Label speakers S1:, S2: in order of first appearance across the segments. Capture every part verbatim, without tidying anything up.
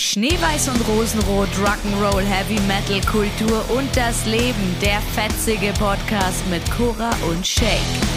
S1: Schneeweiß und Rosenrot, Rock'n'Roll, Heavy Metal, Kultur und das Leben. Der fetzige Podcast mit Cora und Shake.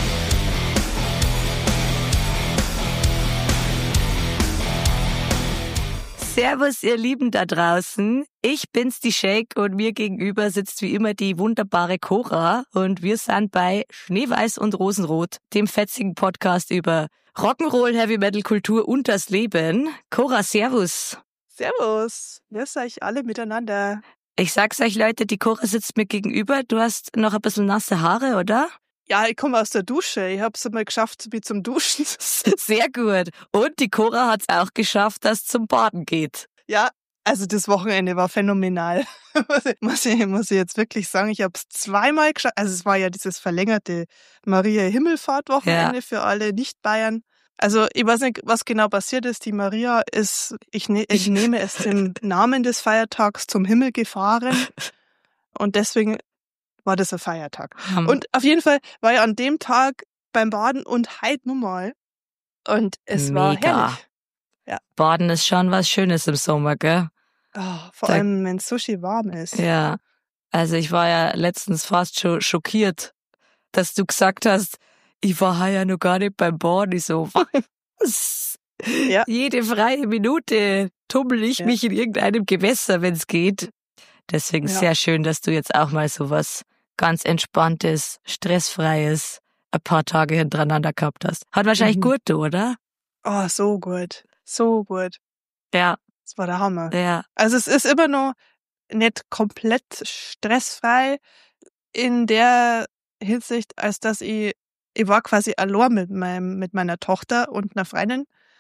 S1: Servus, ihr Lieben da draußen. Ich bin's, die Shake, und mir gegenüber sitzt wie immer die wunderbare Cora. Und wir sind bei Schneeweiß und Rosenrot, dem fetzigen Podcast über Rock'n'Roll, Heavy Metal, Kultur und das Leben. Cora, servus.
S2: Servus, grüß euch alle miteinander.
S1: Ich sag's euch, Leute, die Cora sitzt mir gegenüber. Du hast noch ein bisschen nasse Haare, oder?
S2: Ja, ich komme aus der Dusche. Ich hab's mal geschafft, wie zum Duschen.
S1: Sehr gut. Und die Cora hat's auch geschafft, dass es zum Baden geht.
S2: Ja, also das Wochenende war phänomenal. muss, ich, muss ich jetzt wirklich sagen, ich hab's zweimal geschafft. Also es war ja dieses verlängerte Maria-Himmelfahrt-Wochenende, ja, für alle Nicht-Bayern. Also ich weiß nicht, was genau passiert ist. Die Maria ist, ich, ne, ich nehme es im Namen des Feiertags zum Himmel gefahren. Und deswegen war das ein Feiertag. Hm. Und auf jeden Fall war ich an dem Tag beim Baden und halt nun mal. Und es
S1: Mega.
S2: war herrlich.
S1: Ja. Baden ist schon was Schönes im Sommer, gell?
S2: Oh, vor da, allem, wenn Sushi warm ist.
S1: Ja, also ich war ja letztens fast schon schockiert, dass du gesagt hast, ich war ja noch gar nicht beim Baden. Ich so, was? Ja. Jede freie Minute tummel ich ja. mich in irgendeinem Gewässer, wenn es geht. Deswegen ja. sehr schön, dass du jetzt auch mal so was ganz Entspanntes, Stressfreies ein paar Tage hintereinander gehabt hast. Hat wahrscheinlich mhm. gut, oder?
S2: Oh, so gut. So gut.
S1: Ja.
S2: Das war der Hammer.
S1: Ja.
S2: Also es ist immer noch nicht komplett stressfrei in der Hinsicht, als dass ich Ich war quasi allein mit meinem, mit meiner Tochter und einer Freundin,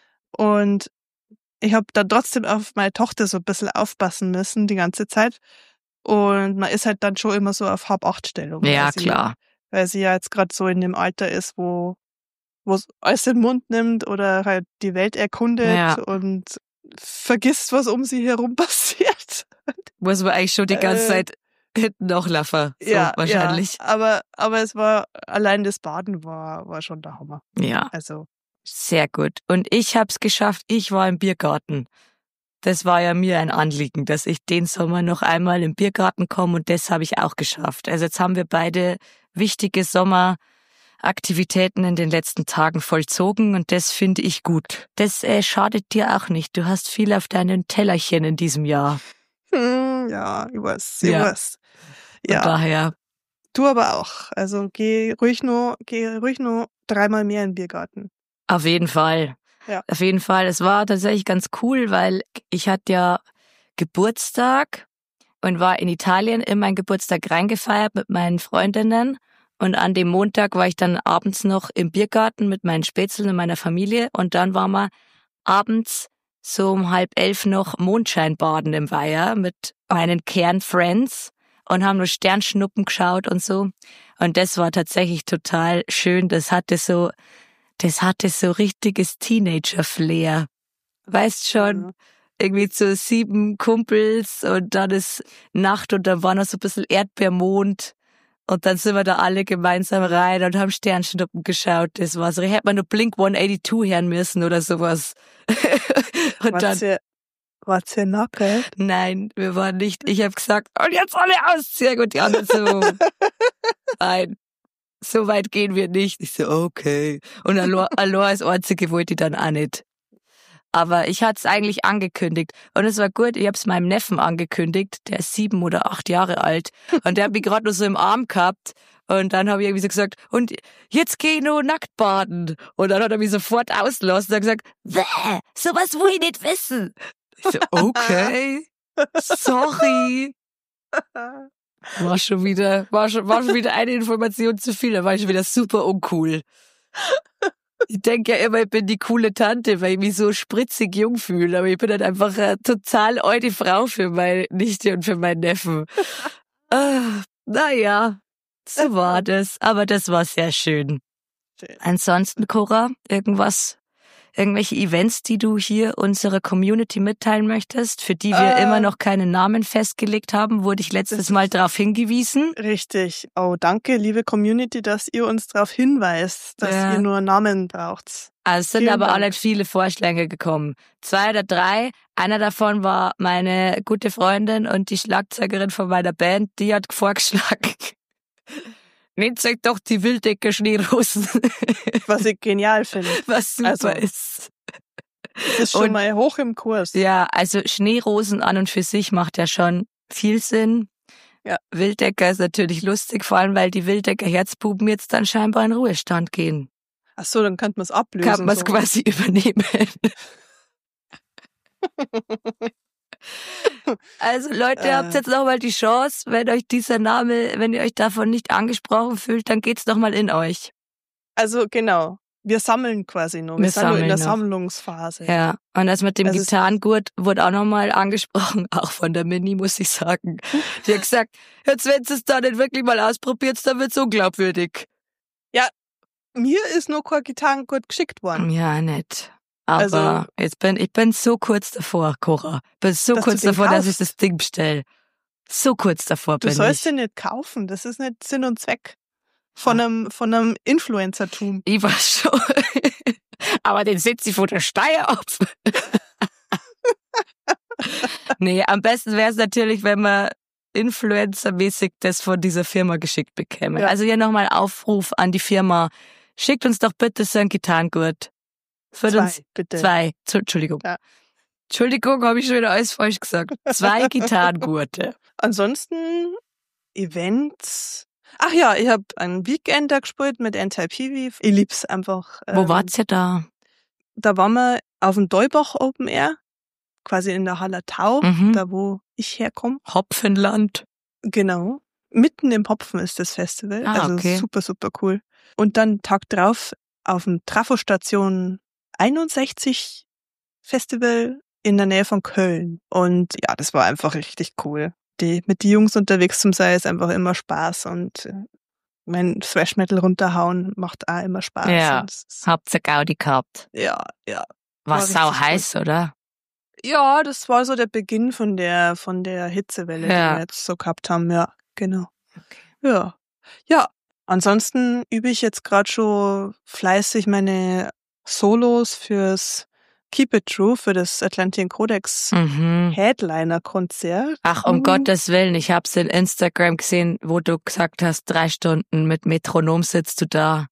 S2: und ich habe dann trotzdem auf meine Tochter so ein bisschen aufpassen müssen die ganze Zeit, und man ist halt dann schon immer so auf Hab-Acht-Stellung.
S1: Ja,
S2: weil sie,
S1: klar.
S2: Weil sie ja jetzt gerade so in dem Alter ist, wo wo es alles in den Mund nimmt oder halt die Welt erkundet ja. und vergisst, was um sie herum passiert.
S1: Muss man eigentlich schon die ganze äh, Zeit hinten noch laufen, so
S2: ja,
S1: wahrscheinlich.
S2: Ja, aber, aber es war, allein das Baden war, war schon der Hammer.
S1: Ja.
S2: Also.
S1: Sehr gut. Und ich hab's geschafft, ich war im Biergarten. Das war ja mir ein Anliegen, dass ich den Sommer noch einmal im Biergarten komme, und das habe ich auch geschafft. Also jetzt haben wir beide wichtige Sommeraktivitäten in den letzten Tagen vollzogen, und das finde ich gut. Das äh, schadet dir auch nicht. Du hast viel auf deinen Tellerchen in diesem Jahr.
S2: Hm, ja, ich weiß, ich
S1: ja.
S2: weiß. Ja.
S1: Von daher.
S2: Du aber auch. Also geh ruhig nur, geh ruhig nur dreimal mehr in den Biergarten.
S1: Auf jeden Fall.
S2: Ja.
S1: Auf jeden Fall. Es war tatsächlich ganz cool, weil ich hatte ja Geburtstag und war in Italien in meinen Geburtstag reingefeiert mit meinen Freundinnen. Und an dem Montag war ich dann abends noch im Biergarten mit meinen Spätzeln und meiner Familie. Und dann waren wir abends so um halb elf noch Mondscheinbaden im Weiher mit meinen Kernfriends und haben nur Sternschnuppen geschaut und so. Und das war tatsächlich total schön. Das hatte so, das hatte so richtiges Teenager-Flair. Weißt schon, irgendwie zu sieben Kumpels, und dann ist Nacht und dann war noch so ein bisschen Erdbeermond. Und dann sind wir da alle gemeinsam rein und haben Sternschnuppen geschaut. Das war so, ich hätte mal nur Blink hundertzweiundachtzig hören müssen oder sowas. und
S2: War's
S1: dann,
S2: ihr, war's ihr nackt?
S1: Nein, wir waren nicht. Ich habe gesagt, und jetzt alle ausziehen, und die anderen so, nein, so weit gehen wir nicht. Ich so, okay. Und Aloha als Einzige wollte ich dann auch nicht. Aber ich hatte es eigentlich angekündigt. Und es war gut, ich habe es meinem Neffen angekündigt, der ist sieben oder acht Jahre alt. Und der hat mich gerade nur so im Arm gehabt. Und dann habe ich irgendwie so gesagt, und jetzt geh ich nur nackt baden. Und dann hat er mich sofort ausgelassen und hat gesagt, bäh, sowas will ich nicht wissen. Ich so, okay, sorry. War schon wieder, war schon, war schon wieder eine Information zu viel, da war ich schon wieder super uncool. Ich denke ja immer, ich bin die coole Tante, weil ich mich so spritzig jung fühle, aber ich bin halt einfach eine total alte Frau für meine Nichte und für meinen Neffen. ah, naja, so war das, aber das war sehr schön. schön. Ansonsten, Cora, irgendwas, irgendwelche Events, die du hier unserer Community mitteilen möchtest, für die wir äh, immer noch keinen Namen festgelegt haben, wurde ich letztes Mal darauf hingewiesen.
S2: Richtig. Oh, danke, liebe Community, dass ihr uns darauf hinweist, dass ja. ihr nur Namen braucht.
S1: Also es sind
S2: Vielen
S1: aber auch
S2: Dank.
S1: nicht viele Vorschläge gekommen. Zwei oder drei. Einer davon war meine gute Freundin und die Schlagzeugerin von meiner Band, die hat vorgeschlagen. Nennt euch doch die Wildecker Schneerosen.
S2: Was ich genial finde.
S1: Was super
S2: Also,
S1: ist.
S2: Das ist schon
S1: Und-
S2: mal hoch im Kurs.
S1: Ja, also Schneerosen an und für sich macht ja schon viel Sinn.
S2: Ja.
S1: Wildecker ist natürlich lustig, vor allem weil die Wildecker Herzbuben jetzt dann scheinbar in Ruhestand gehen.
S2: Ach so, dann könnte man es ablösen.
S1: Kann man es
S2: so.
S1: quasi übernehmen. Also Leute,
S2: Äh.
S1: habt jetzt nochmal die Chance, wenn euch dieser Name, wenn ihr euch davon nicht angesprochen fühlt, dann geht's doch mal in euch.
S2: Also genau, wir sammeln quasi noch. Wir,
S1: Wir
S2: sind nur in
S1: sammeln
S2: der
S1: noch.
S2: Sammlungsphase.
S1: Ja, und das mit dem
S2: Also es-
S1: Gitarrengurt wurde auch nochmal angesprochen, auch von der Mini, muss ich sagen. Die hat gesagt, jetzt wenn es da nicht wirklich mal ausprobiert, dann wird's unglaubwürdig.
S2: Mir ist nur kein Gitarrengurt geschickt worden.
S1: Ja, nicht. Aber
S2: Also-
S1: jetzt bin ich bin so kurz davor, Cora. Bin so
S2: Dass du
S1: kurz
S2: den
S1: davor, dass ich
S2: kaufst.
S1: das Ding bestell. So kurz davor
S2: Du
S1: bin
S2: sollst
S1: ich.
S2: den nicht kaufen. Das ist nicht Sinn und Zweck von
S1: Ah.
S2: einem, von einem Influencertum.
S1: Ich weiß schon. Aber den setzt sie von der Steier ab. Nee, am besten wäre es natürlich, wenn man influencermäßig das von dieser Firma geschickt bekäme.
S2: Ja.
S1: Also hier nochmal Aufruf an die Firma. Schickt uns doch bitte so ein Gitarrengurt. Für
S2: Zwei,
S1: uns
S2: bitte.
S1: zwei. Zu- Entschuldigung.
S2: Ja.
S1: Entschuldigung, habe ich schon wieder alles falsch gesagt. Zwei Gitarrengurte.
S2: Ansonsten Events. Ach ja, ich habe einen Weekender gespielt mit Anti-P V. Ich lieb's einfach.
S1: Wo
S2: Ähm,
S1: wart's ihr da?
S2: Da waren wir auf dem Deubach Open Air, quasi in der Hallertau,
S1: Mhm.
S2: da wo ich herkomme.
S1: Hopfenland.
S2: Genau. Mitten im Hopfen ist das Festival.
S1: Ah,
S2: also
S1: okay.
S2: super, super cool. Und dann Tag drauf auf dem Trafostation einundsechzig Festival in der Nähe von Köln. Und ja, das war einfach richtig cool. Die, mit die Jungs unterwegs zum sein ist einfach immer Spaß und äh, mein Thrash Metal runterhauen macht auch immer Spaß.
S1: Ja.
S2: Und das ist,
S1: Habt ihr Gaudi gehabt?
S2: ja, ja.
S1: War
S2: War
S1: sau
S2: richtig
S1: heiß, oder?
S2: Ja, das war so der Beginn von der, von der Hitzewelle,
S1: Ja.
S2: die wir jetzt so gehabt haben. Ja, genau.
S1: Okay.
S2: Ja. Ja. Ansonsten übe ich jetzt gerade schon fleißig meine Solos fürs Keep It True, für das Atlantean Codex
S1: Mhm.
S2: Headliner-Konzert.
S1: Ach, um
S2: Mhm.
S1: Gottes Willen, ich hab's in Instagram gesehen, wo du gesagt hast, drei Stunden mit Metronom sitzt du da.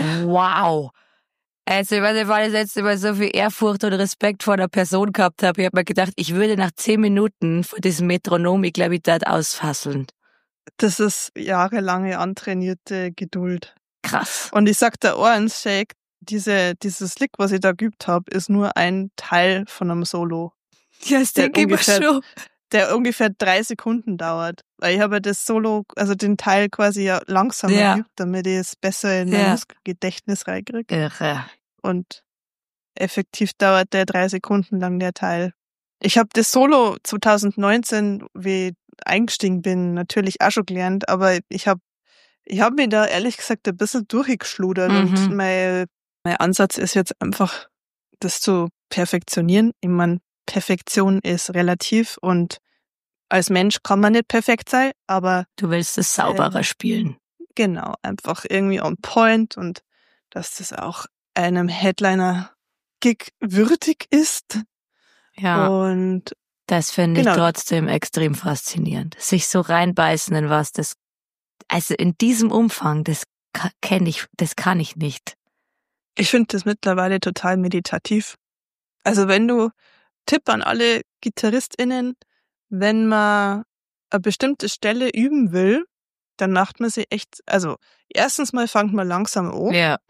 S1: Wow. Also, ich weiß nicht, weil ich das letzte Mal so viel Ehrfurcht und Respekt vor der Person gehabt habe. Ich habe mir gedacht, ich würde nach zehn Minuten vor diesem Metronom, ich glaube, ich dort ausfasseln.
S2: Das ist jahrelange antrainierte Geduld.
S1: Krass.
S2: Und ich sag dir eins, Shake, diese, dieses Lick, was ich da geübt habe, ist nur ein Teil von einem Solo,
S1: Ja, das
S2: Der
S1: denke ich mir
S2: ungefähr-
S1: schon.
S2: der ungefähr drei Sekunden dauert. Weil ich habe ja das Solo, also den Teil quasi ja langsamer
S1: Ja.
S2: geübt, damit ich es besser in mein
S1: Ja.
S2: Muskelgedächtnis reinkriege.
S1: Irre.
S2: Und effektiv dauert der drei Sekunden lang, der Teil. Ich habe das Solo zwanzig neunzehn, wie ich eingestiegen bin, natürlich auch schon gelernt, aber ich habe ich hab mir da ehrlich gesagt ein bisschen durchgeschludert
S1: Mhm.
S2: und mein, mein Ansatz ist jetzt einfach, das zu perfektionieren. Ich meine, Perfektion ist relativ und als Mensch kann man nicht perfekt sein, aber
S1: Du willst es sauberer
S2: Ähm,
S1: spielen.
S2: genau, einfach irgendwie on point und dass das auch einem Headliner-Gig würdig ist.
S1: Ja,
S2: Und
S1: das finde ich
S2: genau.
S1: trotzdem extrem faszinierend. Sich so reinbeißen in was, das, also in diesem Umfang, das kenne ich, das kann ich nicht.
S2: ich finde das mittlerweile total meditativ. Also wenn du, Tipp an alle GitarristInnen, wenn man eine bestimmte Stelle üben will, dann macht man sie echt, also erstens mal fängt man langsam an
S1: Ja,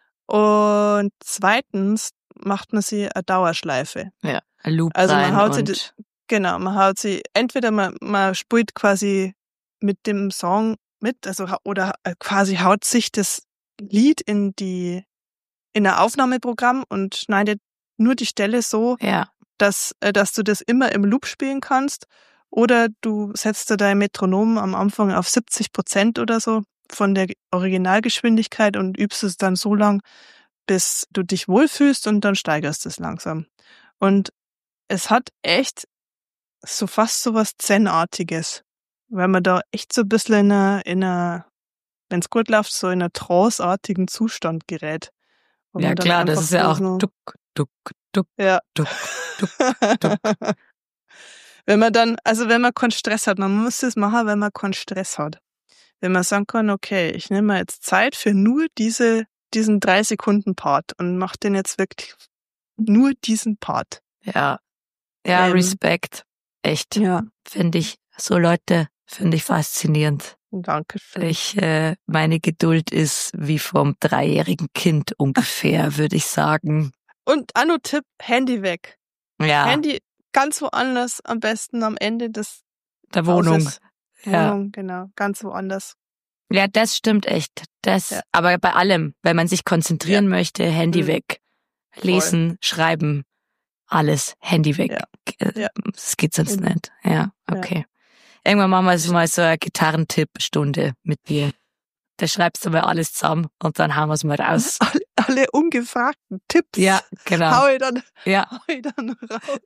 S2: und zweitens macht man sie eine Dauerschleife.
S1: ja. Ein Loop
S2: Also man
S1: rein
S2: haut sie
S1: und
S2: Genau, man haut sie, entweder man, man spielt quasi mit dem Song mit, also ha- oder äh, quasi haut sich das Lied in die in ein Aufnahmeprogramm und schneidet nur die Stelle so,
S1: ja,
S2: dass äh, dass du das immer im Loop spielen kannst, oder du setzt dir dein Metronom am Anfang auf siebzig Prozent oder so von der Originalgeschwindigkeit und übst es dann so lang, bis du dich wohlfühlst, und dann steigerst es langsam. Und es hat echt so fast so was Zen-artiges, weil man da echt so ein bisschen in einer, in einer, wenn es gut läuft, so in einer tranceartigen Zustand gerät.
S1: Ja klar, das ist ja auch duck, duck, duck,
S2: ja.
S1: duck, duck, duck.
S2: Wenn man dann, also wenn man keinen Stress hat, man muss das machen, wenn man keinen Stress hat. Wenn man sagen kann, okay, ich nehme mir jetzt Zeit für nur diese, diesen drei Sekunden Part und mache den jetzt wirklich nur diesen Part.
S1: Ja, ja,
S2: Ähm,
S1: Respekt. Echt.
S2: Ja,
S1: Finde ich, so Leute, finde ich faszinierend.
S2: danke schön.
S1: Ich, äh, meine Geduld ist wie vom dreijährigen Kind ungefähr, würde ich sagen.
S2: Und Anno Tipp, Handy weg.
S1: Ja,
S2: Handy ganz woanders, am besten am Ende des
S1: der Wohnung.
S2: Hauses.
S1: Ja.
S2: Wohnung, genau, ganz woanders.
S1: Ja, das stimmt echt. Das,
S2: Ja.
S1: aber bei allem, wenn man sich konzentrieren möchte, Handy
S2: Mhm.
S1: weg. Lesen, schreiben, alles, Handy weg.
S2: Ja. Ja.
S1: Das geht sonst
S2: Genau.
S1: nicht. Ja, okay. Irgendwann machen wir so mal so eine Gitarrentipp-Stunde mit dir. Da schreibst du mal alles zusammen und dann hauen wir es mal raus.
S2: Alle, alle ungefragten Tipps.
S1: Ja, genau.
S2: Hau ich dann,
S1: Ja,
S2: hau ich dann raus.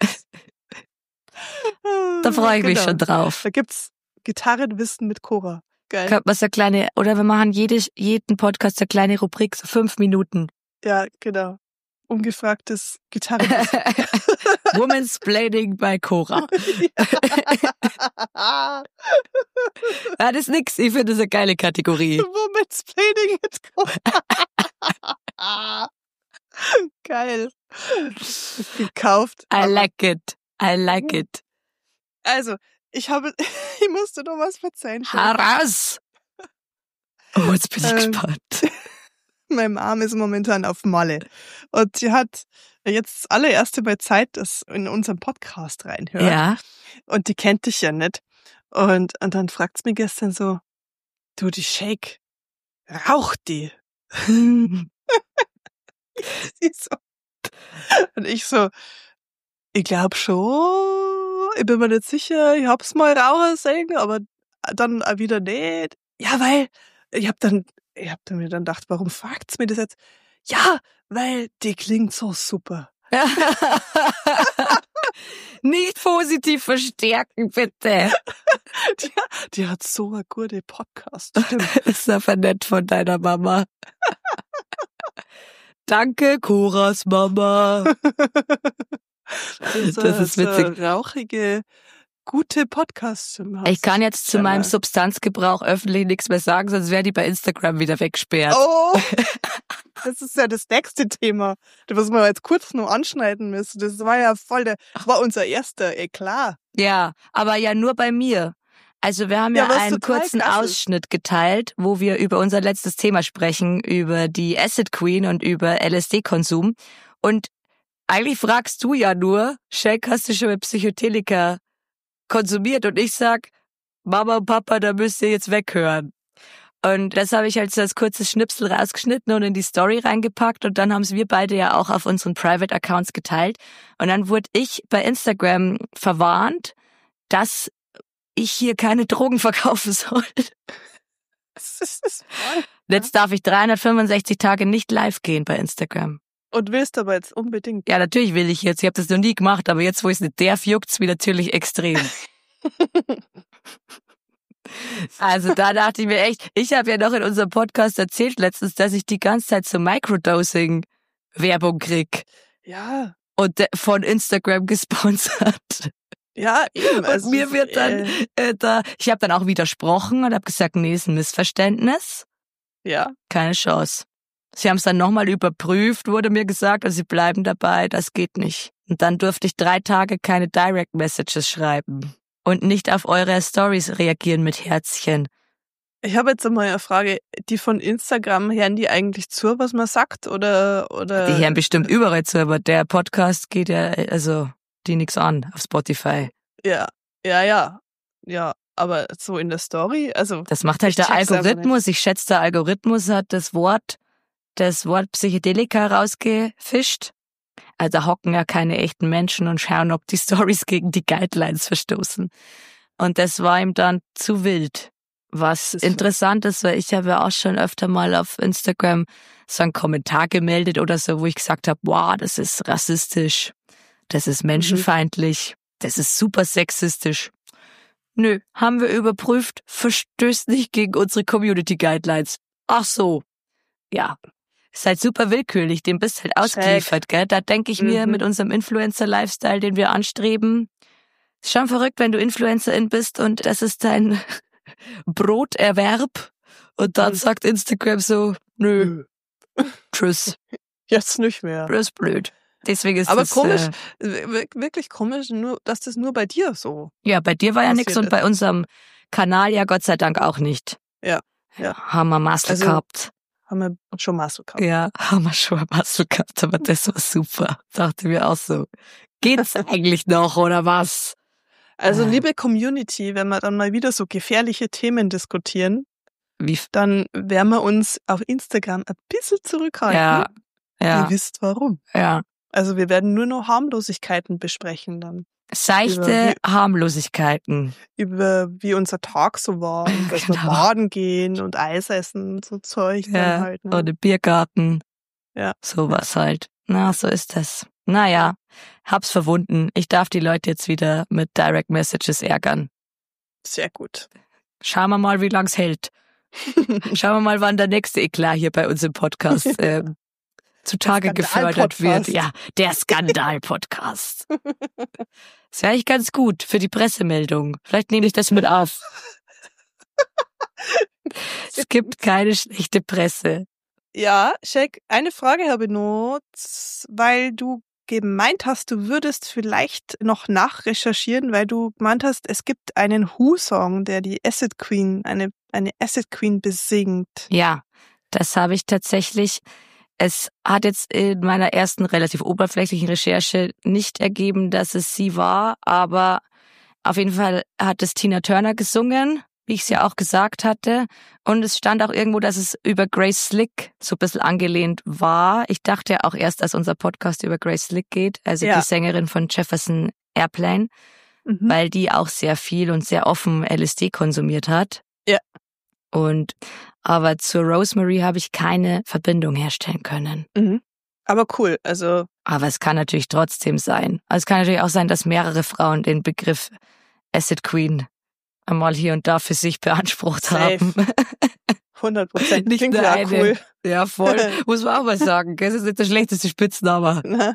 S1: da freue ich mich
S2: Genau.
S1: schon drauf.
S2: Da gibt's Gitarrenwissen mit Cora. Geil.
S1: Könnte man so kleine, oder wir machen jede, jeden Podcast eine kleine Rubrik, so fünf Minuten.
S2: Ja, genau. Ungefragtes Gitarrenwissen.
S1: Womansplaining bei Cora.
S2: Ja.
S1: Ja, das ist nix. Ich finde das eine geile Kategorie.
S2: Womansplaining mit Cora. Geil. Ist gekauft.
S1: I like it. I like it.
S2: Also, ich habe, ich musste noch was verzeihen.
S1: Heraus! Oh, jetzt bin ich
S2: Ähm,
S1: gespannt.
S2: Meine Mom ist momentan auf Malle. Und sie hat jetzt das allererste Mal Zeit, dass in unserem Podcast reinhört.
S1: Ja.
S2: Und die kennt dich ja nicht. Und, und dann fragt sie mich gestern so, du, die Shake, raucht die? Sie so. Und ich so, ich glaube schon, ich bin mir nicht sicher, ich hab's mal rauchen sehen, aber dann auch wieder nicht. Ja, weil, ich hab dann, ich hab dann mir dann gedacht, warum fragt's mir das jetzt? Ja, weil die klingt so super.
S1: Nicht positiv verstärken, bitte.
S2: Die, die hat so eine gute Podcast-Stimme.
S1: Ist aber nett von deiner Mama. Danke, Coras Mama.
S2: So,
S1: Das ist
S2: so
S1: witzig.
S2: rauchige, gute Podcast-Stimme.
S1: Ich kann jetzt zu
S2: Ja,
S1: meinem
S2: mal.
S1: Substanzgebrauch öffentlich nichts mehr sagen, sonst wäre die bei Instagram wieder weggesperrt.
S2: Oh, das ist ja das nächste Thema, was wir jetzt kurz noch anschneiden müssen. Das war ja voll der, das war unser erster Eklat.
S1: Ja, aber ja nur bei mir. Also wir haben ja,
S2: Ja, was
S1: einen
S2: total
S1: kurzen
S2: krass ist.
S1: Ausschnitt geteilt, wo wir über unser letztes Thema sprechen, über die Acid Queen und über L S D-Konsum. Und eigentlich fragst du ja nur, Shake, hast du schon mit Psychedelika konsumiert? Und ich sag, Mama und Papa, da müsst ihr jetzt weghören. Und das habe ich halt so als kurzes Schnipsel rausgeschnitten und in die Story reingepackt. Und dann haben es wir beide ja auch auf unseren Private Accounts geteilt. Und dann wurde ich bei Instagram verwarnt, dass ich hier keine Drogen verkaufen soll.
S2: Das ist, das ist voll.
S1: Jetzt darf ich dreihundertfünfundsechzig Tage nicht live gehen bei Instagram.
S2: Und willst aber jetzt unbedingt.
S1: Ja, natürlich will ich jetzt. Ich habe das noch nie gemacht, aber jetzt, wo ich es nicht darf, juckt's mich natürlich extrem. Also da dachte ich mir echt, ich habe ja noch in unserem Podcast erzählt letztens, dass ich die ganze Zeit so Microdosing-Werbung krieg
S2: Ja,
S1: und de- von Instagram gesponsert.
S2: ja, eben.
S1: Und
S2: Also,
S1: mir wird dann
S2: äh,
S1: äh, da, ich habe dann auch widersprochen und habe gesagt, nee, ist ein Missverständnis,
S2: ja,
S1: keine Chance. Sie haben es dann nochmal überprüft, wurde mir gesagt, und sie bleiben dabei, das geht nicht. Und dann durfte ich drei Tage keine Direct Messages schreiben und nicht auf eure Stories reagieren mit Herzchen.
S2: ich habe jetzt einmal eine Frage. Die von Instagram, hören die eigentlich zu, was man sagt? Oder, oder?
S1: Die hören bestimmt überall zu, aber der Podcast geht ja, also die nix an auf Spotify.
S2: Ja, ja, ja. Ja, aber so in der Story, also.
S1: Das macht halt
S2: Ich
S1: der
S2: check's einfach
S1: Algorithmus. Ich schätze, der Algorithmus hat das Wort, das Wort Psychedelika rausgefischt. Also da hocken ja keine echten Menschen und schauen, ob die Stories gegen die Guidelines verstoßen. Und das war ihm dann zu wild. Was
S2: Das ist
S1: interessant ist, weil ich habe ja auch schon öfter mal auf Instagram so einen Kommentar gemeldet oder so, wo ich gesagt habe, wow, das ist rassistisch, das ist menschenfeindlich, das ist super sexistisch. Nö, haben wir überprüft, verstößt nicht gegen unsere Community Guidelines. Ach so, ja. ist halt super willkürlich, dem bist halt ausgeliefert, gell? Da denke ich mir,
S2: Mhm.
S1: mit unserem Influencer-Lifestyle, den wir anstreben, ist schon verrückt, wenn du Influencerin bist und das ist dein Broterwerb und dann
S2: Mhm.
S1: sagt Instagram so, nö, tschüss,
S2: Jetzt nicht mehr.
S1: das ist blöd. Deswegen ist
S2: Aber
S1: das,
S2: komisch,
S1: äh,
S2: wir- wirklich komisch, nur, dass das nur bei dir so.
S1: ja, bei dir war ja
S2: passiert
S1: nichts und
S2: ist.
S1: bei unserem Kanal ja Gott sei Dank auch nicht.
S2: Ja, ja.
S1: Haben wir Muscle
S2: Also-
S1: gehabt.
S2: Haben wir schon mal so gehabt.
S1: Ja, haben wir schon mal Muscle gehabt, aber das war super. Dachte mir auch so. Geht's eigentlich noch oder was?
S2: Also
S1: Ja.
S2: liebe Community, wenn wir dann mal wieder so gefährliche Themen diskutieren,
S1: Wie,
S2: dann werden wir uns auf Instagram ein bisschen zurückhalten.
S1: ja, ja,
S2: Ihr wisst warum.
S1: ja.
S2: Also wir werden nur noch Harmlosigkeiten besprechen dann.
S1: Seichte
S2: Über-
S1: Harmlosigkeiten.
S2: Über wie unser Tag so war und dass wir
S1: Genau.
S2: baden gehen und Eis essen und so Zeug
S1: Ja,
S2: dann halt. Ne?
S1: oder im Biergarten.
S2: Ja.
S1: Sowas halt. Na, so ist das. Naja, hab's verwunden. Ich darf die Leute jetzt wieder mit Direct Messages ärgern.
S2: Sehr gut.
S1: Schauen wir mal, wie lang's hält. Schauen wir mal, wann der nächste Eklat hier bei uns im Podcast ähm, zutage gefördert wird.
S2: Skandal-Podcast.
S1: Ja, der Skandal-Podcast. Das wäre eigentlich ganz gut für die Pressemeldung. Vielleicht nehme ich das mit auf. Es gibt keine schlechte Presse.
S2: Ja, Shaq, eine Frage habe ich noch, weil du gemeint hast, du würdest vielleicht noch nachrecherchieren, weil du gemeint hast, es gibt einen Who-Song, der die Acid Queen, eine, eine Acid Queen besingt.
S1: Ja, das habe ich tatsächlich. Es hat jetzt in meiner ersten relativ oberflächlichen Recherche nicht ergeben, dass es sie war, aber auf jeden Fall hat es Tina Turner gesungen, wie ich es ja auch gesagt hatte. Und es stand auch irgendwo, dass es über Grace Slick so ein bisschen angelehnt war. Ich dachte ja auch erst, dass unser Podcast über Grace Slick geht, also
S2: Ja.
S1: die Sängerin von Jefferson Airplane,
S2: Mhm.
S1: weil die auch sehr viel und sehr offen L S D konsumiert hat.
S2: Ja.
S1: Und aber zur Rosemary habe ich keine Verbindung herstellen können.
S2: Mhm. Aber cool, also
S1: Aber es kann natürlich trotzdem sein. Also es kann natürlich auch sein, dass mehrere Frauen den Begriff Acid Queen einmal hier und da für sich beansprucht
S2: Safe.
S1: haben.
S2: hundert Prozent.
S1: Nicht
S2: Klingt
S1: nur
S2: ja
S1: eine.
S2: cool.
S1: Ja, voll. Muss man auch mal sagen. gell? Das ist nicht der schlechteste Spitzname.
S2: Na?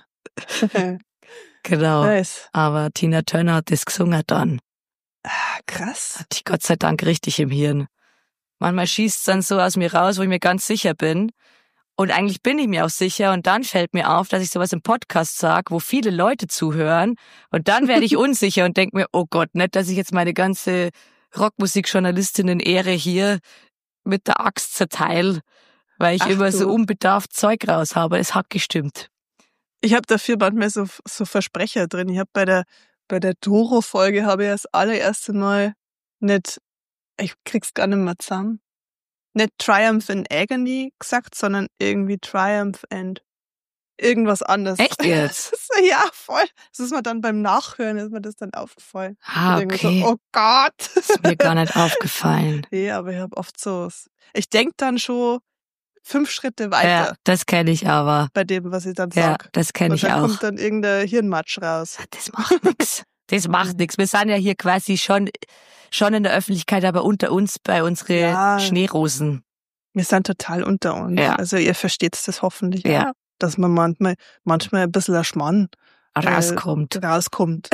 S1: Genau.
S2: Nice.
S1: Aber Tina Turner hat das gesungen dann.
S2: Ah, krass.
S1: Hat die Gott sei Dank richtig im Hirn. Manchmal schießt es dann so aus mir raus, wo ich mir ganz sicher bin. Und eigentlich bin ich mir auch sicher. Und dann fällt mir auf, dass ich sowas im Podcast sage, wo viele Leute zuhören. Und dann werde ich unsicher und denke mir, oh Gott, nicht, dass ich jetzt meine ganze Rockmusikjournalistinnen-Ehre hier mit der Axt zerteile, weil ich
S2: Ach,
S1: immer so
S2: du.
S1: unbedarft Zeug raus habe. Es hat gestimmt.
S2: Ich habe dafür manchmal so, so Versprecher drin. Ich habe bei der, bei der Doro-Folge habe ich das allererste Mal nicht, ich krieg's gar nicht mehr zusammen, nicht Triumph in Agony gesagt, sondern irgendwie Triumph and irgendwas anderes.
S1: Echt jetzt?
S2: Ja, voll. Das ist mir dann beim Nachhören, ist mir das dann aufgefallen.
S1: Ah,
S2: Und irgendwie
S1: okay.
S2: So, oh Gott.
S1: Ist mir gar nicht aufgefallen.
S2: Nee, aber ich habe oft so, ich denk dann schon fünf Schritte weiter
S1: Ja, das kenne ich aber.
S2: bei dem, was ich dann
S1: Ja,
S2: sag.
S1: das kenne
S2: Und
S1: ich
S2: dann
S1: auch.
S2: kommt dann irgendein Hirnmatsch raus.
S1: Das macht nix. Das macht nix. Wir sind ja hier quasi schon, schon in der Öffentlichkeit, aber unter uns bei unsere
S2: Ja.
S1: Schneerosen.
S2: Wir sind total unter uns.
S1: Ja.
S2: Also ihr versteht das hoffentlich
S1: Ja.
S2: auch, dass man manchmal, manchmal ein bisschen ein Schmarrn äh,
S1: Rauskommt.
S2: rauskommt.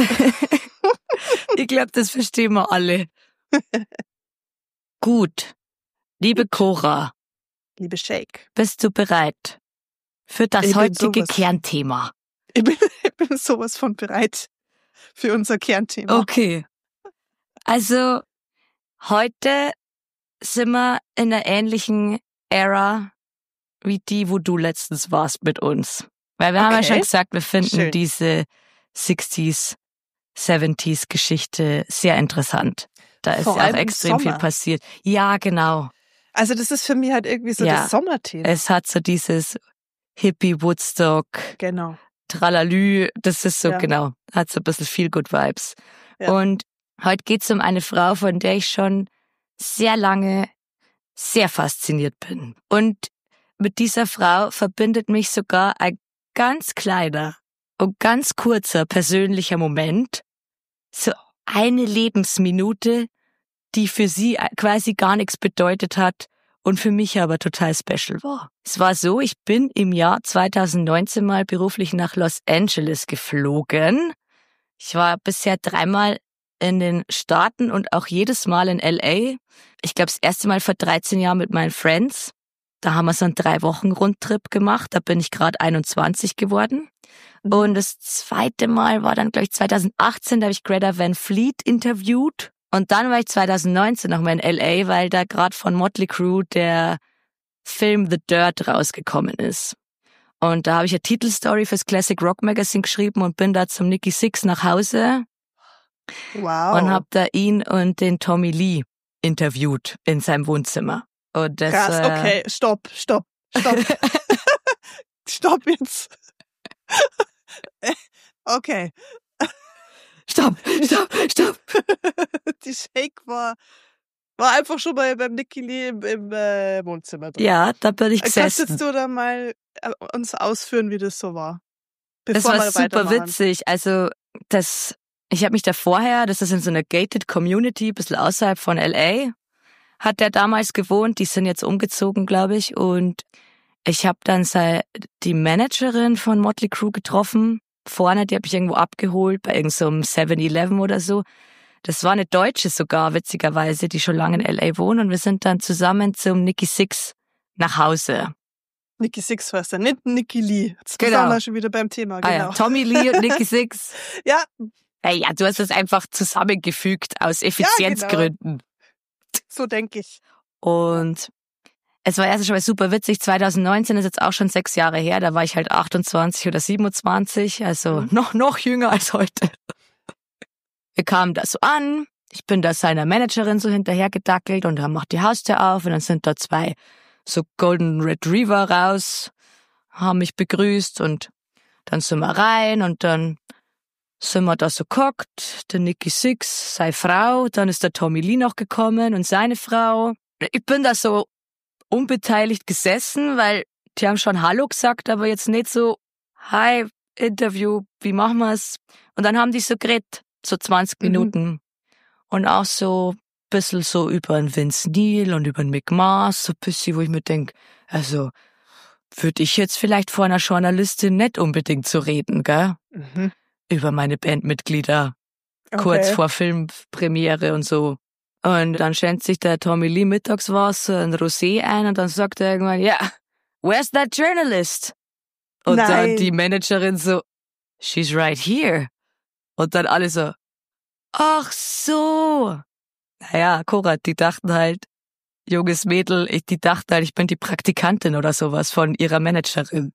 S1: Ich glaube, das verstehen wir alle. Gut. Liebe Cora,
S2: Liebe Shake,
S1: bist du bereit für das
S2: Ich bin
S1: heutige
S2: sowas.
S1: Kernthema?
S2: ich bin, ich bin sowas von bereit für unser Kernthema.
S1: Okay. Also, heute sind wir in einer ähnlichen Ära wie die, wo du letztens warst mit uns. Weil wir haben ja
S2: Okay.
S1: schon gesagt, wir finden
S2: Schön.
S1: diese sixties, seventies Geschichte sehr interessant. Da ist
S2: Vor
S1: ja auch
S2: allem im
S1: extrem viel
S2: Sommer.
S1: passiert. Ja, genau.
S2: Also das ist für mich halt irgendwie so
S1: Ja.
S2: das Sommerthema.
S1: Es hat so dieses Hippie Woodstock,
S2: Genau.
S1: Tralalü, das ist so,
S2: Ja.
S1: genau, hat so ein bisschen Feel-Good-Vibes.
S2: Ja.
S1: Und heute geht's um eine Frau, von der ich schon sehr lange sehr fasziniert bin. Und mit dieser Frau verbindet mich sogar ein ganz kleiner und ganz kurzer persönlicher Moment, so eine Lebensminute, die für sie quasi gar nichts bedeutet hat und für mich aber total special war. Es war so, ich bin im Jahr zweitausendneunzehn mal beruflich nach Los Angeles geflogen. Ich war bisher dreimal in den Staaten und auch jedes Mal in L A. Ich glaube, das erste Mal vor dreizehn Jahren mit meinen Friends. Da haben wir so einen drei Wochen Rundtrip gemacht. Da bin ich gerade einundzwanzig geworden. Und das zweite Mal war dann, glaube ich, zweitausendachtzehn. Da habe ich Greta Van Fleet interviewt. Und dann war ich zweitausendneunzehn nochmal in L A, weil da gerade von Motley Crue der Film The Dirt rausgekommen ist. Und da habe ich eine Titelstory fürs Classic Rock Magazine geschrieben und bin da zum Nikki Sixx nach Hause.
S2: Wow.
S1: Und habe da ihn und den Tommy Lee interviewt in seinem Wohnzimmer. Und das,
S2: Krass, okay,
S1: äh,
S2: stopp, stopp, stopp. Stopp jetzt. Okay.
S1: Stopp, stopp, stopp.
S2: Die Shake war, war einfach schon mal beim Nikki Lee im, im äh, Wohnzimmer drin.
S1: Ja, da bin ich gesessen.
S2: Kannst du da mal äh, uns ausführen, wie das so war?
S1: Das war super witzig. Also das, ich habe mich da vorher, das ist in so einer gated Community, ein bisschen außerhalb von L A, hat der damals gewohnt. Die sind jetzt umgezogen, glaube ich. Und ich habe dann die Managerin von Motley Crue getroffen. Vorne, die habe ich irgendwo abgeholt, bei irgendeinem so seven eleven oder so. Das war eine Deutsche sogar, witzigerweise, die schon lange in L A wohnt. Und wir sind dann zusammen zum Nikki Sixx nach Hause.
S2: Nikki Sixx war es dann, nicht Nikki Lee. Jetzt
S1: genau.
S2: sind wir schon wieder beim Thema. Genau.
S1: Ah ja, Tommy Lee und Nikki Sixx.
S2: Ja.
S1: Hey, ja, du hast es einfach zusammengefügt aus Effizienzgründen.
S2: Ja, genau. So denke ich.
S1: Und es war erst schon mal super witzig. zweitausendneunzehn ist jetzt auch schon sechs Jahre her. Da war ich halt achtundzwanzig oder siebenundzwanzig. Also mhm. noch, noch jünger als heute. Wir kamen da so an. Ich bin da seiner Managerin so hinterher gedackelt und dann macht die Haustür auf und dann sind da zwei so Golden Retriever raus, haben mich begrüßt und dann sind wir rein und dann sind wir da so gehockt, der Nikki Sixx, seine Frau, dann ist der Tommy Lee noch gekommen und seine Frau. Ich bin da so unbeteiligt gesessen, weil die haben schon Hallo gesagt, aber jetzt nicht so, hi, Interview, wie machen wir's? Und dann haben die so geredet, so zwanzig mhm. Minuten. Und auch so ein bisschen so über den Vince Neil und über den Mick Mars, so ein bisschen, wo ich mir denke, also würde ich jetzt vielleicht vor einer Journalistin nicht unbedingt so reden, gell? Mhm. Über meine Bandmitglieder, okay. Kurz vor Filmpremiere und so. Und dann schenkt sich der Tommy Lee Mittagswasser, ein Rosé ein und dann sagt er irgendwann, ja, yeah, where's that journalist? Und Nein. Dann die Managerin so, she's right here. Und dann alle so, ach so. Naja, Cora, die dachten halt, junges Mädel, ich, die dachten halt, ich bin die Praktikantin oder sowas von ihrer Managerin.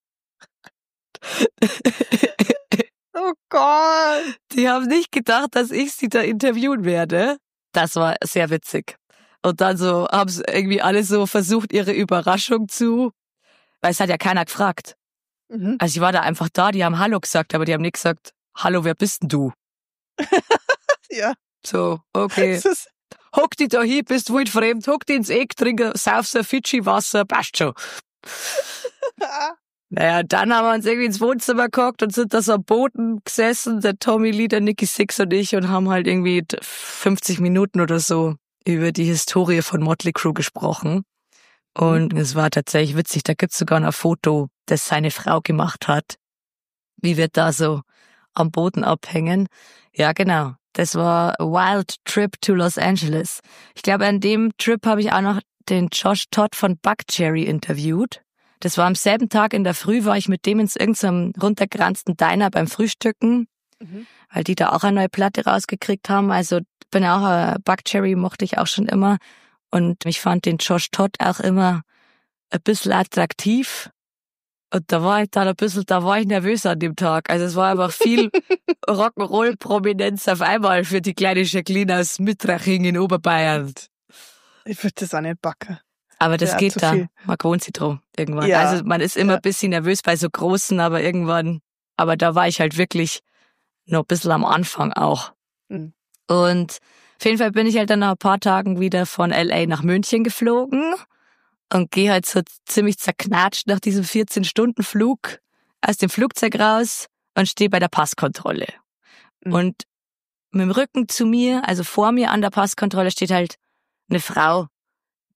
S2: Oh Gott.
S1: Die haben nicht gedacht, dass ich sie da interviewen werde. Das war sehr witzig. Und dann so haben sie irgendwie alle so versucht, ihre Überraschung zu, weil es hat ja keiner gefragt. Mhm. Also ich war da einfach da, die haben Hallo gesagt, aber die haben nicht gesagt, hallo, wer bist denn du?
S2: Ja.
S1: So, okay. Hock dich da hin, bist wildfremd, hock dich ins Eck, trinke, saufst ein Fidschi-Wasser, passt schon. Naja, dann haben wir uns irgendwie ins Wohnzimmer gehockt und sind da so am Boden gesessen, der Tommy Lee, der Nikki Sixx und ich, und haben halt irgendwie fünfzig Minuten oder so über die Historie von Motley Crue gesprochen. Und mhm. es war tatsächlich witzig, da gibt's sogar noch ein Foto, das seine Frau gemacht hat, wie wir da so am Boden abhängen. Ja, genau. Das war a Wild Trip to Los Angeles. Ich glaube, an dem Trip habe ich auch noch den Josh Todd von Buckcherry interviewt. Das war am selben Tag in der Früh, war ich mit dem in irgendeinem runtergeranzten Diner beim Frühstücken, mhm. weil die da auch eine neue Platte rausgekriegt haben. Also bin auch, äh, Buckcherry mochte ich auch schon immer. Und ich fand den Josh Todd auch immer ein bisschen attraktiv. Und da war ich dann ein bisschen, da war ich nervös an dem Tag. Also es war einfach viel Rock'n'Roll-Prominenz auf einmal für die kleine Jacqueline aus Mittraching in Oberbayern.
S2: Ich würde das auch nicht backen.
S1: Aber das
S2: ja,
S1: geht dann.
S2: Viel.
S1: Man gewohnt sich drum irgendwann.
S2: Ja.
S1: Also man ist immer ja. ein bisschen nervös bei so Großen, aber irgendwann, aber da war ich halt wirklich noch ein bisschen am Anfang auch. Mhm. Und auf jeden Fall bin ich halt dann nach ein paar Tagen wieder von L A nach München geflogen und gehe halt so ziemlich zerknatscht nach diesem vierzehn-Stunden-Flug aus dem Flugzeug raus und stehe bei der Passkontrolle. Mhm. Und mit dem Rücken zu mir, also vor mir an der Passkontrolle, steht halt eine Frau,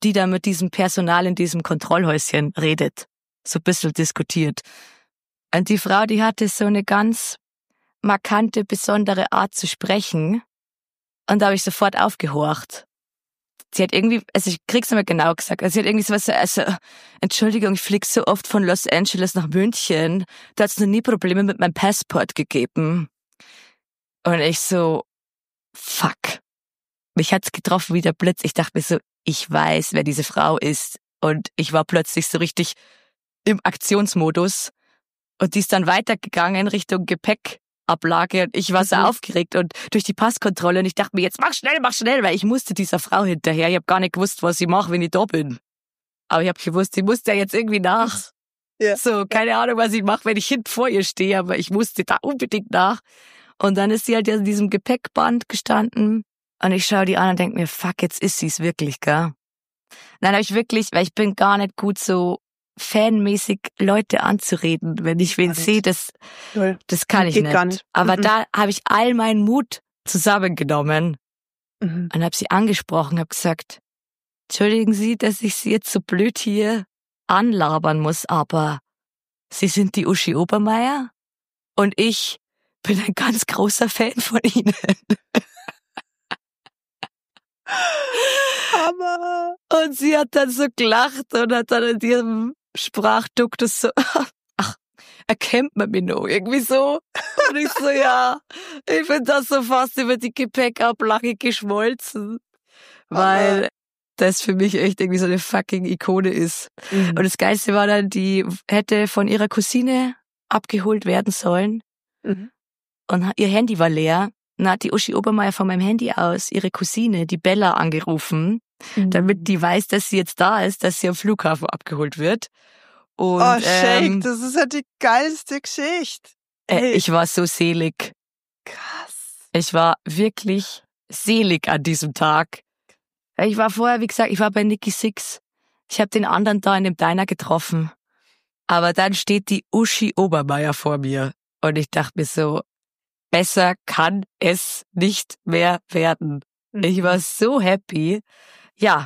S1: die da mit diesem Personal in diesem Kontrollhäuschen redet. So ein bisschen diskutiert. Und die Frau, die hatte so eine ganz markante, besondere Art zu sprechen. Und da habe ich sofort aufgehorcht. Sie hat irgendwie, also ich krieg's nicht mehr genau gesagt, also sie hat irgendwie so was, also, Entschuldigung, ich fliege so oft von Los Angeles nach München, da hat's noch nie Probleme mit meinem Passport gegeben. Und ich so, fuck. Mich hat's getroffen wie der Blitz. Ich dachte mir so, ich weiß, wer diese Frau ist. Und ich war plötzlich so richtig im Aktionsmodus. Und die ist dann weitergegangen Richtung Gepäckablage. Und ich war so mhm. aufgeregt und durch die Passkontrolle. Und ich dachte mir, jetzt mach schnell, mach schnell, weil ich musste dieser Frau hinterher. Ich habe gar nicht gewusst, was ich mache, wenn ich da bin. Aber ich habe gewusst, ich musste ja jetzt irgendwie nach. Ja. So, keine Ahnung, was ich mache, wenn ich hinten vor ihr stehe. Aber ich musste da unbedingt nach. Und dann ist sie halt in diesem Gepäckband gestanden. Und ich schaue die an und denke mir, fuck, jetzt ist sie's wirklich, gell? Dann habe ich wirklich, weil ich bin gar nicht gut so fanmäßig Leute anzureden, wenn ich wen sehe, das, das kann ich nicht. nicht. Aber mhm. da habe ich all meinen Mut zusammengenommen mhm. und habe sie angesprochen, habe gesagt, entschuldigen Sie, dass ich Sie jetzt so blöd hier anlabern muss, aber Sie sind die Uschi Obermeier und ich bin ein ganz großer Fan von Ihnen.
S2: Aber
S1: und sie hat dann so gelacht und hat dann in ihrem Sprachduktus so, ach, erkennt man mich noch, irgendwie so. Und ich so, ja, ich bin das so fast über die Gepäckablage geschmolzen, weil das für mich echt irgendwie so eine fucking Ikone ist. Mhm. Und das Geilste war dann, die hätte von ihrer Cousine abgeholt werden sollen mhm. und ihr Handy war leer. Dann hat die Uschi Obermeier von meinem Handy aus ihre Cousine, die Bella, angerufen, mhm. damit die weiß, dass sie jetzt da ist, dass sie am Flughafen abgeholt wird. Und,
S2: oh, Shake,
S1: ähm,
S2: das ist ja die geilste Geschichte.
S1: Äh, ich war so selig.
S2: Krass.
S1: Ich war wirklich selig an diesem Tag. Ich war vorher, wie gesagt, ich war bei Nikki Sixx. Ich habe den anderen da in dem Diner getroffen. Aber dann steht die Uschi Obermeier vor mir. Und ich dachte mir so, besser kann es nicht mehr werden. Mhm. Ich war so happy. Ja,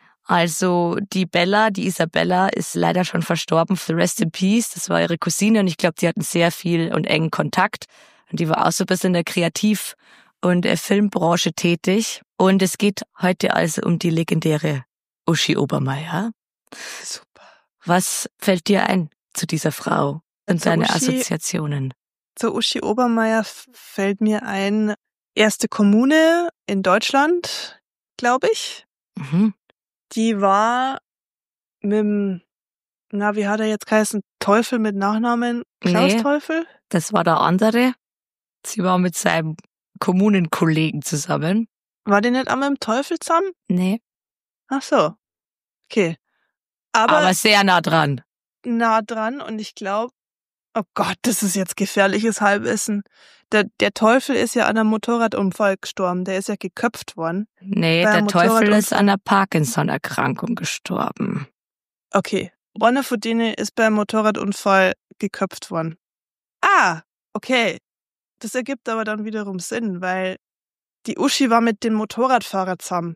S1: also die Bella, die Isabella, ist leider schon verstorben. Rest in Peace. Das war ihre Cousine und ich glaube, die hatten sehr viel und engen Kontakt. Und die war auch so ein bisschen in der Kreativ- und der Filmbranche tätig. Und es geht heute also um die legendäre Uschi Obermeier.
S2: Super.
S1: Was fällt dir ein zu dieser Frau und deine Uschi- Assoziationen?
S2: Zur Uschi Obermeier fällt mir ein, erste Kommune in Deutschland, glaube ich.
S1: Mhm.
S2: Die war mit dem, na, wie hat er jetzt geheißen? Teufel mit Nachnamen? Klaus
S1: nee,
S2: Teufel?
S1: Das war der andere. Sie war mit seinem Kommunenkollegen zusammen.
S2: War die nicht einmal im Teufel zusammen?
S1: Nee.
S2: Ach so. Okay. Aber,
S1: Aber sehr nah dran.
S2: Nah dran und ich glaube, oh Gott, das ist jetzt gefährliches Halbwissen. Der, der Teufel ist ja an einem Motorradunfall gestorben. Der ist ja geköpft worden.
S1: Nee, der Teufel ist an einer Parkinson-Erkrankung gestorben.
S2: Okay. Einer von denen ist beim Motorradunfall geköpft worden. Ah, okay. Das ergibt aber dann wiederum Sinn, weil die Uschi war mit dem Motorradfahrer zusammen.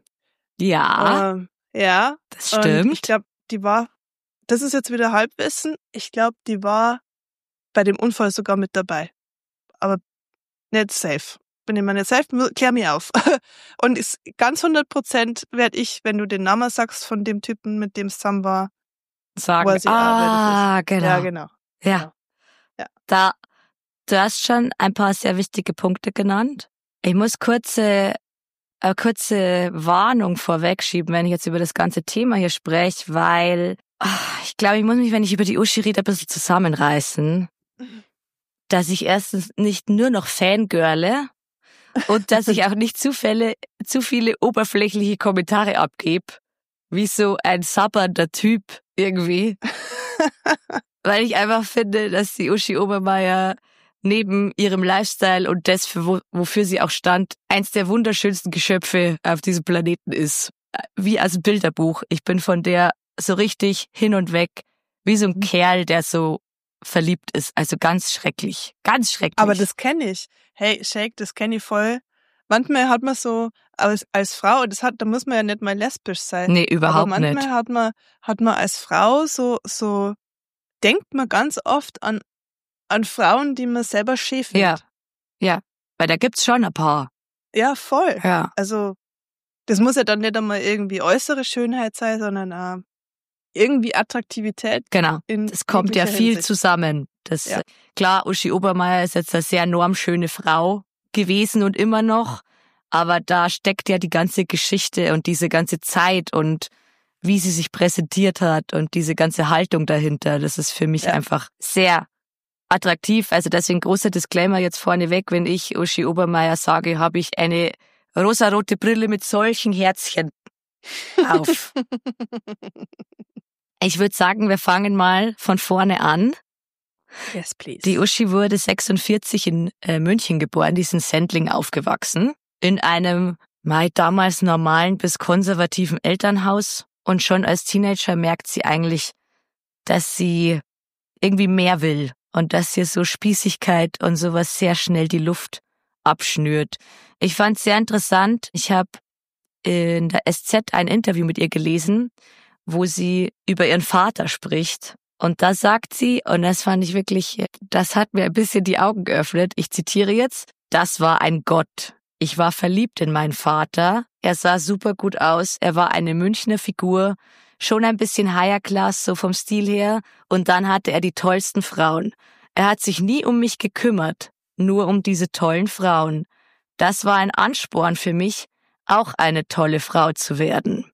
S1: Ja.
S2: Ähm, ja.
S1: Das stimmt.
S2: Und ich glaube, die war, das ist jetzt wieder Halbwissen, ich glaube, die war bei dem Unfall sogar mit dabei. Aber nicht safe. Bin ich mir nicht safe, klär mich auf. Und ist ganz hundert Prozent werde ich, wenn du den Namen sagst von dem Typen, mit dem es zusammen war,
S1: sagen, ah, ah genau.
S2: Ja, genau.
S1: Ja.
S2: Genau. Ja.
S1: Da, du hast schon ein paar sehr wichtige Punkte genannt. Ich muss kurze, eine kurze Warnung vorwegschieben, wenn ich jetzt über das ganze Thema hier spreche, weil ach, ich glaube, ich muss mich, wenn ich über die Uschi rede, ein bisschen zusammenreißen. Dass ich erstens nicht nur noch fangirle und dass ich auch nicht zu viele, zu viele oberflächliche Kommentare abgebe, wie so ein sabbernder Typ irgendwie. Weil ich einfach finde, dass die Uschi Obermeier neben ihrem Lifestyle und das, für, wofür sie auch stand, eins der wunderschönsten Geschöpfe auf diesem Planeten ist. Wie aus einem Bilderbuch. Ich bin von der so richtig hin und weg, wie so ein Kerl, der so verliebt ist. Also ganz schrecklich. Ganz schrecklich.
S2: Aber das kenne ich. Hey, Shake, das kenne ich voll. manchmal hat man so, als, als Frau, das hat, da muss man ja nicht mal lesbisch sein.
S1: Nee, überhaupt
S2: aber manchmal
S1: nicht.
S2: hat man, hat man als Frau so, so, denkt man ganz oft an, an Frauen, die man selber schön findet.
S1: Ja, ja, weil da gibt's schon ein paar.
S2: Ja, voll.
S1: Ja.
S2: Also, das muss ja dann nicht einmal irgendwie äußere Schönheit sein, sondern auch irgendwie Attraktivität.
S1: Genau,
S2: in
S1: das kommt ja
S2: jeglicher
S1: viel
S2: Hinsicht.
S1: zusammen. Das,
S2: Ja.
S1: Klar, Uschi Obermeier ist jetzt eine sehr normschöne Frau gewesen und immer noch, aber da steckt ja die ganze Geschichte und diese ganze Zeit und wie sie sich präsentiert hat und diese ganze Haltung dahinter, das ist für mich
S2: Ja.
S1: einfach sehr attraktiv. Also deswegen großer Disclaimer jetzt vorneweg, wenn ich Uschi Obermeier sage, habe ich eine rosarote Brille mit solchen Herzchen auf. Ich würde sagen, wir fangen mal von vorne an.
S2: Yes, please.
S1: Die Uschi wurde sechsundvierzig in äh, München geboren, die ist in Sendling aufgewachsen, in einem mei, damals normalen bis konservativen Elternhaus. Und schon als Teenager merkt sie eigentlich, dass sie irgendwie mehr will und dass ihr so Spießigkeit und sowas sehr schnell die Luft abschnürt. Ich fand es sehr interessant. Ich habe in der S Z ein Interview mit ihr gelesen, wo sie über ihren Vater spricht. Und da sagt sie, und das fand ich wirklich, das hat mir ein bisschen die Augen geöffnet, ich zitiere jetzt, das war ein Gott. Ich war verliebt in meinen Vater. Er sah super gut aus. Er war eine Münchner Figur, schon ein bisschen higher class, so vom Stil her. Und dann hatte er die tollsten Frauen. Er hat sich nie um mich gekümmert, nur um diese tollen Frauen. Das war ein Ansporn für mich, auch eine tolle Frau zu werden.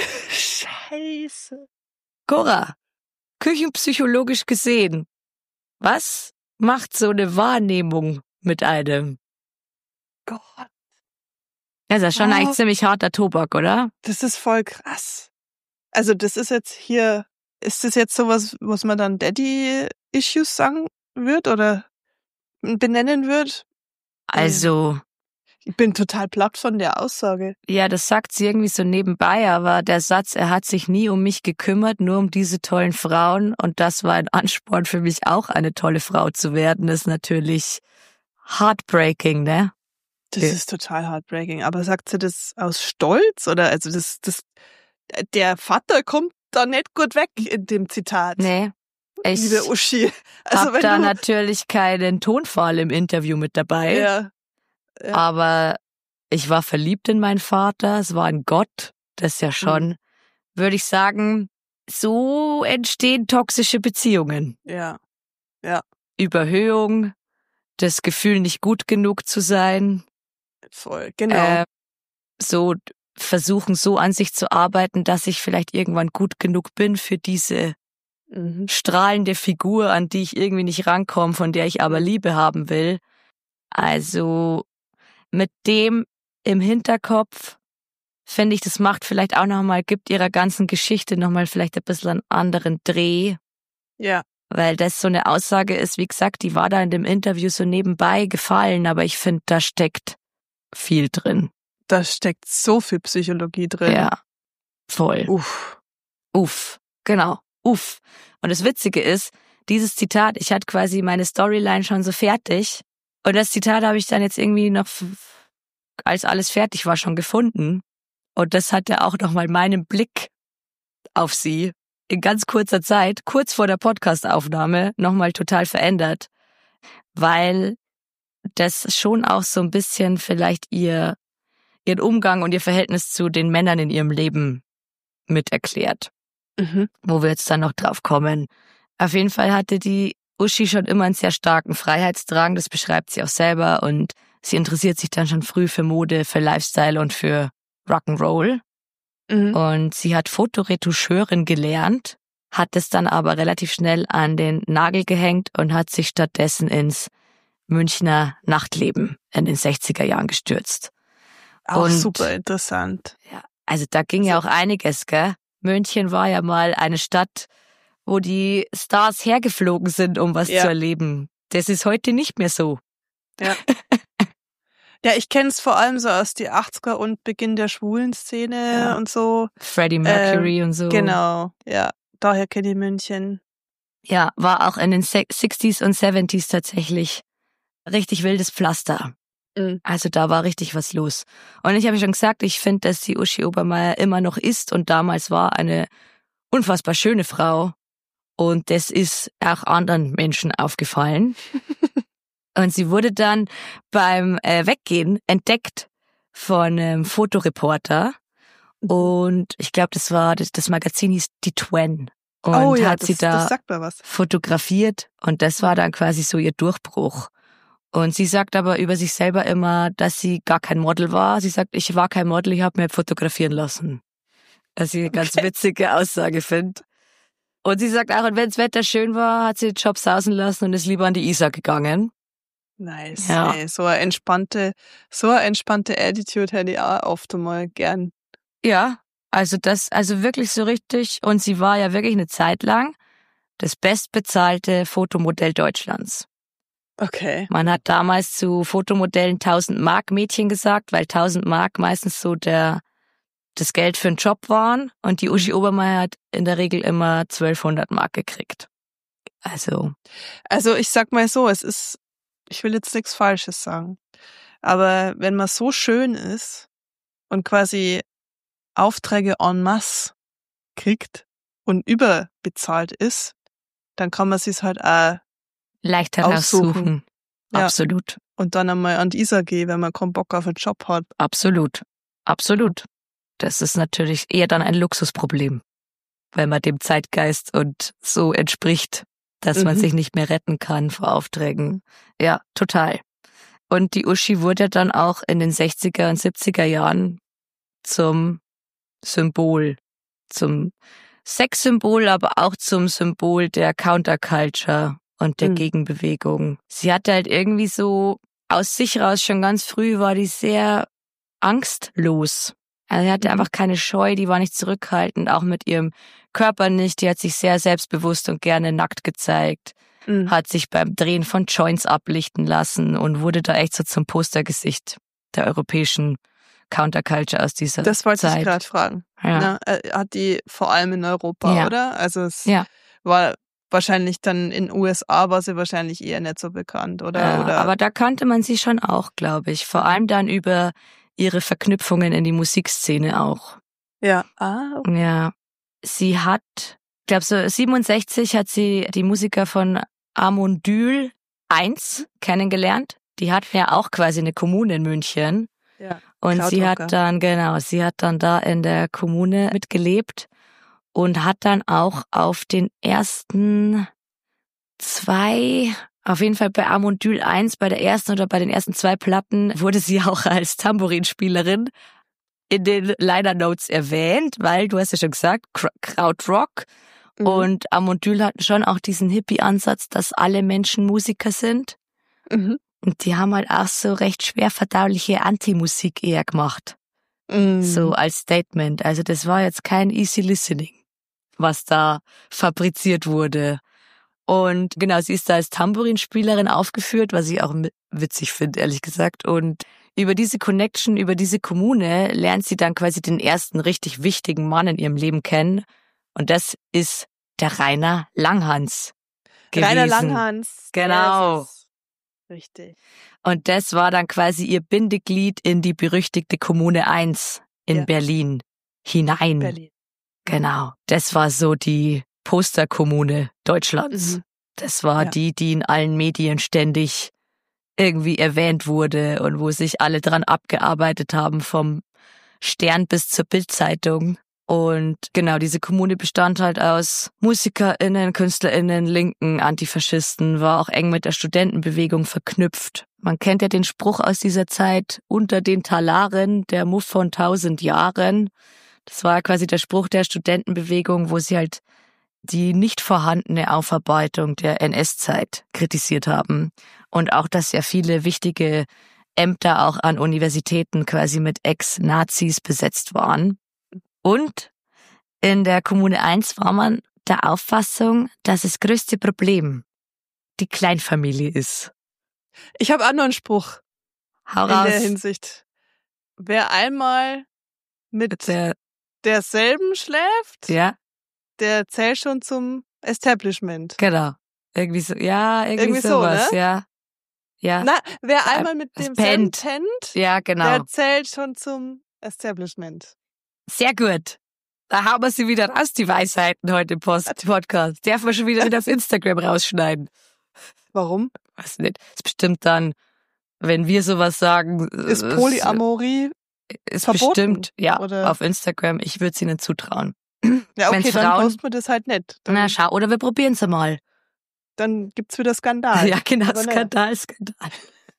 S2: Scheiße.
S1: Cora, küchenpsychologisch gesehen, was macht so eine Wahrnehmung mit einem?
S2: Gott,
S1: Das ist ja schon
S2: Oh.
S1: eigentlich ziemlich harter Tobak, oder?
S2: das ist voll krass. Also das ist jetzt hier, ist das jetzt sowas, was man dann Daddy-Issues sagen wird oder benennen wird?
S1: Also,
S2: Ich bin total platt von der Aussage.
S1: ja, das sagt sie irgendwie so nebenbei, aber der Satz, er hat sich nie um mich gekümmert, nur um diese tollen Frauen und das war ein Ansporn für mich auch, eine tolle Frau zu werden, ist natürlich heartbreaking, ne?
S2: Das
S1: Ja.
S2: ist total heartbreaking. Aber sagt sie das aus Stolz oder also das, das, der Vater kommt da nicht gut weg in dem Zitat.
S1: Nee, ich
S2: Liebe Uschi. Also
S1: hab
S2: wenn
S1: da
S2: du,
S1: natürlich keinen Tonfall im Interview mit dabei.
S2: ja, ja.
S1: Aber ich war verliebt in meinen Vater, es war ein Gott, das ist ja schon,
S2: Mhm.
S1: würde ich sagen, so entstehen toxische Beziehungen.
S2: ja,
S1: Überhöhung, das Gefühl, nicht gut genug zu sein,
S2: voll, genau.
S1: äh, so versuchen, so an sich zu arbeiten, dass ich vielleicht irgendwann gut genug bin für diese
S2: mhm.
S1: strahlende Figur, an die ich irgendwie nicht rankomme, von der ich aber Liebe haben will. Also mit dem im Hinterkopf finde ich, das macht vielleicht auch nochmal, gibt ihrer ganzen Geschichte nochmal vielleicht ein bisschen einen anderen Dreh,
S2: Ja,
S1: weil das so eine Aussage ist, wie gesagt, die war da in dem Interview so nebenbei gefallen, aber ich finde, da steckt viel drin.
S2: da steckt so viel Psychologie drin.
S1: Ja, voll.
S2: Uff.
S1: Uff, genau, uff. Und das Witzige ist, dieses Zitat, ich hatte quasi meine Storyline schon so fertig und das Zitat habe ich dann jetzt irgendwie noch, als alles fertig war, schon gefunden. Und das hat ja auch nochmal meinen Blick auf sie in ganz kurzer Zeit, kurz vor der Podcast-Aufnahme, nochmal total verändert, weil das schon auch so ein bisschen vielleicht ihr ihren Umgang und ihr Verhältnis zu den Männern in ihrem Leben mit erklärt,
S2: Mhm.
S1: wo wir jetzt dann noch drauf kommen. Auf jeden Fall hatte die Uschi schon immer einen sehr starken Freiheitsdrang, das beschreibt sie auch selber und sie interessiert sich dann schon früh für Mode, für Lifestyle und für Rock'n'Roll.
S2: Mhm.
S1: Und sie hat Fotoretoucheurin gelernt, hat es dann aber relativ schnell an den Nagel gehängt und hat sich stattdessen ins Münchner Nachtleben in den sechziger Jahren gestürzt.
S2: Auch
S1: Und-
S2: super interessant.
S1: Ja, also da ging ja auch einiges, gell? München war ja mal eine Stadt, wo die Stars hergeflogen sind, um was
S2: Ja.
S1: zu erleben. Das ist heute nicht mehr so.
S2: Ja, ich kenne es vor allem so aus die achtziger und Beginn der schwulen Szene
S1: Ja.
S2: und so.
S1: Freddie Mercury und so.
S2: Genau, ja. Daher kenne ich München.
S1: Ja, war auch in den sechziger und siebziger tatsächlich richtig wildes Pflaster.
S2: Mhm.
S1: Also da war richtig was los. Und ich habe schon gesagt, ich finde, dass die Uschi Obermeier immer noch ist und damals war eine unfassbar schöne Frau. Und das ist auch anderen Menschen aufgefallen. Und sie wurde dann beim äh, Weggehen entdeckt von einem Fotoreporter. Und ich glaube, das war, das, das Magazin hieß Die Twen. Und
S2: oh ja,
S1: hat
S2: das,
S1: sie da
S2: das sagt mir was.
S1: fotografiert. Und das war dann quasi so ihr Durchbruch. Und sie sagt aber über sich selber immer, dass sie gar kein Model war. Sie sagt, ich war kein Model, ich habe mir fotografieren lassen. Was ich eine ganz
S2: Okay.
S1: witzige Aussage finde. Und sie sagt auch, und wenn das Wetter schön war, hat sie den Job sausen lassen und ist lieber an die Isar gegangen.
S2: Nice.
S1: Ja.
S2: Ey, so eine entspannte, so eine entspannte Attitude hätte ich auch oft mal gern.
S1: Ja, also das, also wirklich so richtig. Und sie war ja wirklich eine Zeit lang das bestbezahlte Fotomodell Deutschlands.
S2: Okay.
S1: Man hat damals zu Fotomodellen tausend Mark Mädchen gesagt, weil tausend Mark meistens so der das Geld für einen Job waren. Und die Uschi Obermeier hat in der Regel immer zwölfhundert Mark gekriegt. Also.
S2: Also ich sag mal so, es ist, ich will jetzt nichts Falsches sagen, aber wenn man so schön ist und quasi Aufträge en masse kriegt und überbezahlt ist, dann kann man sich's halt auch
S1: leicht
S2: aussuchen.
S1: heraussuchen.
S2: Ja.
S1: Absolut.
S2: Und dann einmal an die Isar gehen, wenn man keinen Bock auf einen Job hat.
S1: Absolut. Absolut. Das ist natürlich eher dann ein Luxusproblem, wenn man dem Zeitgeist und so entspricht, dass mhm. man sich nicht mehr retten kann vor Aufträgen. Ja, total. Und die Uschi wurde dann auch in den sechziger und siebziger Jahren zum Symbol, zum Sexsymbol, aber auch zum Symbol der Counterculture und der mhm. Gegenbewegung. Sie hatte halt irgendwie so aus sich raus schon ganz früh war die sehr angstlos. Also sie hatte mhm. einfach keine Scheu, die war nicht zurückhaltend, auch mit ihrem Körper nicht. Die hat sich sehr selbstbewusst und gerne nackt gezeigt, mhm. hat sich beim Drehen von Joints ablichten lassen und wurde da echt so zum Postergesicht der europäischen Counterculture aus dieser Zeit.
S2: Das wollte
S1: Zeit.
S2: ich gerade fragen.
S1: Ja.
S2: Na, hat die vor allem in Europa,
S1: ja.
S2: oder? Also es
S1: ja.
S2: war wahrscheinlich dann in den U S A war sie wahrscheinlich eher nicht so bekannt, oder?
S1: Ja,
S2: oder?
S1: Aber da kannte man sie schon auch, glaube ich. Vor allem dann über ihre Verknüpfungen in die Musikszene auch.
S2: Ja. Ah, okay.
S1: Ja. Sie hat, ich glaube so siebenundsechzig hat sie die Musiker von Amondyl eins kennengelernt. Die hatten ja auch quasi eine Kommune in München.
S2: Ja.
S1: Und sie hat dann, genau, sie hat dann da in der Kommune mitgelebt und hat dann auch auf den ersten zwei, auf jeden Fall bei Amondyl eins, bei der ersten oder bei den ersten zwei Platten wurde sie auch als Tambourinspielerin in den Liner Notes erwähnt, weil du hast ja schon gesagt, Krautrock mhm. und Amondyl hatten schon auch diesen Hippie-Ansatz, dass alle Menschen Musiker sind.
S2: Mhm.
S1: Und die haben halt auch so recht schwer verdauliche Anti-Musik eher gemacht.
S2: Mhm.
S1: So als Statement. Also das war jetzt kein easy listening, was da fabriziert wurde. Und genau, sie ist da als Tambourinspielerin aufgeführt, was ich auch witzig finde, ehrlich gesagt. Und über diese Connection, über diese Kommune lernt sie dann quasi den ersten richtig wichtigen Mann in ihrem Leben kennen. Und das ist der Rainer Langhans gewesen.
S2: Rainer Langhans.
S1: Genau.
S2: Yes. Richtig.
S1: Und das war dann quasi ihr Bindeglied in die berüchtigte Kommune eins in
S2: ja.
S1: Berlin hinein.
S2: Berlin.
S1: Genau. Das war so die Posterkommune Deutschlands. Mhm. Das war ja. die, die in allen Medien ständig irgendwie erwähnt wurde und wo sich alle dran abgearbeitet haben, vom Stern bis zur Bild-Zeitung. Und genau, diese Kommune bestand halt aus MusikerInnen, KünstlerInnen, Linken, Antifaschisten, war auch eng mit der Studentenbewegung verknüpft. Man kennt ja den Spruch aus dieser Zeit, unter den Talaren, der Muff von tausend Jahren. Das war quasi der Spruch der Studentenbewegung, wo sie halt die nicht vorhandene Aufarbeitung der N S-Zeit kritisiert haben. Und auch, dass ja viele wichtige Ämter auch an Universitäten quasi mit Ex-Nazis besetzt waren. Und in der Kommune eins war man der Auffassung, dass das größte Problem die Kleinfamilie ist.
S2: Ich habe auch noch einen Spruch
S1: Hau
S2: in
S1: raus.
S2: der Hinsicht. Wer einmal mit
S1: der,
S2: derselben schläft,
S1: ja,
S2: der zählt schon zum Establishment.
S1: Genau. Irgendwie so, ja, irgendwie,
S2: irgendwie
S1: sowas,
S2: so, ne?
S1: ja. Ja.
S2: Na, wer einmal mit dem
S1: pennt.
S2: pennt,
S1: ja, genau.
S2: der zählt schon zum Establishment.
S1: Sehr gut. Da haben wir sie wieder raus, die Weisheiten heute im Post- Podcast. Darf man schon wieder nicht auf Instagram rausschneiden.
S2: Warum?
S1: Weiß nicht. Ist bestimmt dann, wenn wir sowas sagen.
S2: Ist Polyamorie
S1: ist
S2: verboten?
S1: Bestimmt, ja,
S2: oder?
S1: Auf Instagram. Ich würde sie nicht zutrauen.
S2: Ja, okay,
S1: Wenn's
S2: dann
S1: Frauen,
S2: posten wir das halt nicht. Dann,
S1: na schau, oder wir probieren es mal.
S2: Dann gibt's wieder Skandal.
S1: Ja, genau,
S2: Aber
S1: Skandal, Skandal.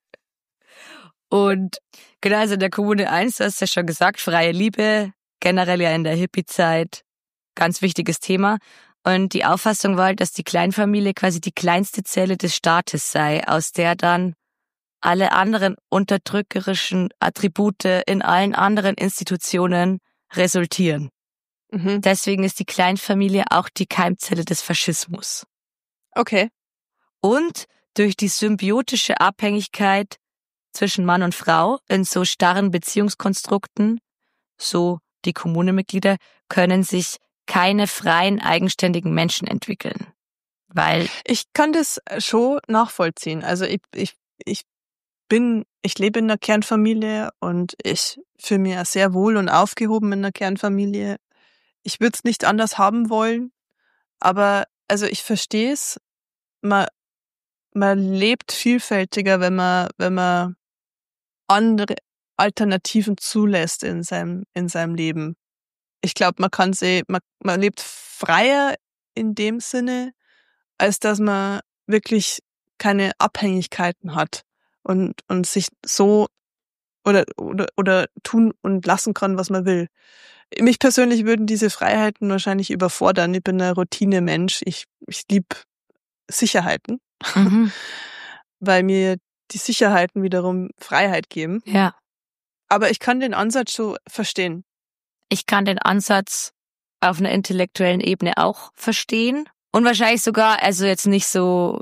S1: Und genau, also in der Kommune eins, du hast ja schon gesagt, freie Liebe, generell ja in der Hippie-Zeit, ganz wichtiges Thema. Und die Auffassung war, dass die Kleinfamilie quasi die kleinste Zelle des Staates sei, aus der dann alle anderen unterdrückerischen Attribute in allen anderen Institutionen resultieren.
S2: Mhm.
S1: Deswegen ist die Kleinfamilie auch die Keimzelle des Faschismus.
S2: Okay.
S1: Und durch die symbiotische Abhängigkeit zwischen Mann und Frau in so starren Beziehungskonstrukten, so die Kommunenmitglieder, können sich keine freien, eigenständigen Menschen entwickeln. Weil
S2: ich kann das schon nachvollziehen. Also ich, ich, ich bin, ich lebe in einer Kernfamilie und ich fühle mich sehr wohl und aufgehoben in einer Kernfamilie. Ich würde es nicht anders haben wollen, aber also ich verstehe es. Man, man lebt vielfältiger, wenn man, wenn man andere Alternativen zulässt in seinem, in seinem Leben. Ich glaube, man kann sie, man, man lebt freier in dem Sinne, als dass man wirklich keine Abhängigkeiten hat und, und sich so oder, oder, oder tun und lassen kann, was man will. Mich persönlich würden diese Freiheiten wahrscheinlich überfordern. Ich bin ein Routinemensch. Ich, ich liebe Sicherheiten,
S1: mhm.
S2: weil mir die Sicherheiten wiederum Freiheit geben.
S1: Ja.
S2: Aber ich kann den Ansatz schon verstehen.
S1: Ich kann den Ansatz auf einer intellektuellen Ebene auch verstehen. Und wahrscheinlich sogar, also jetzt nicht so,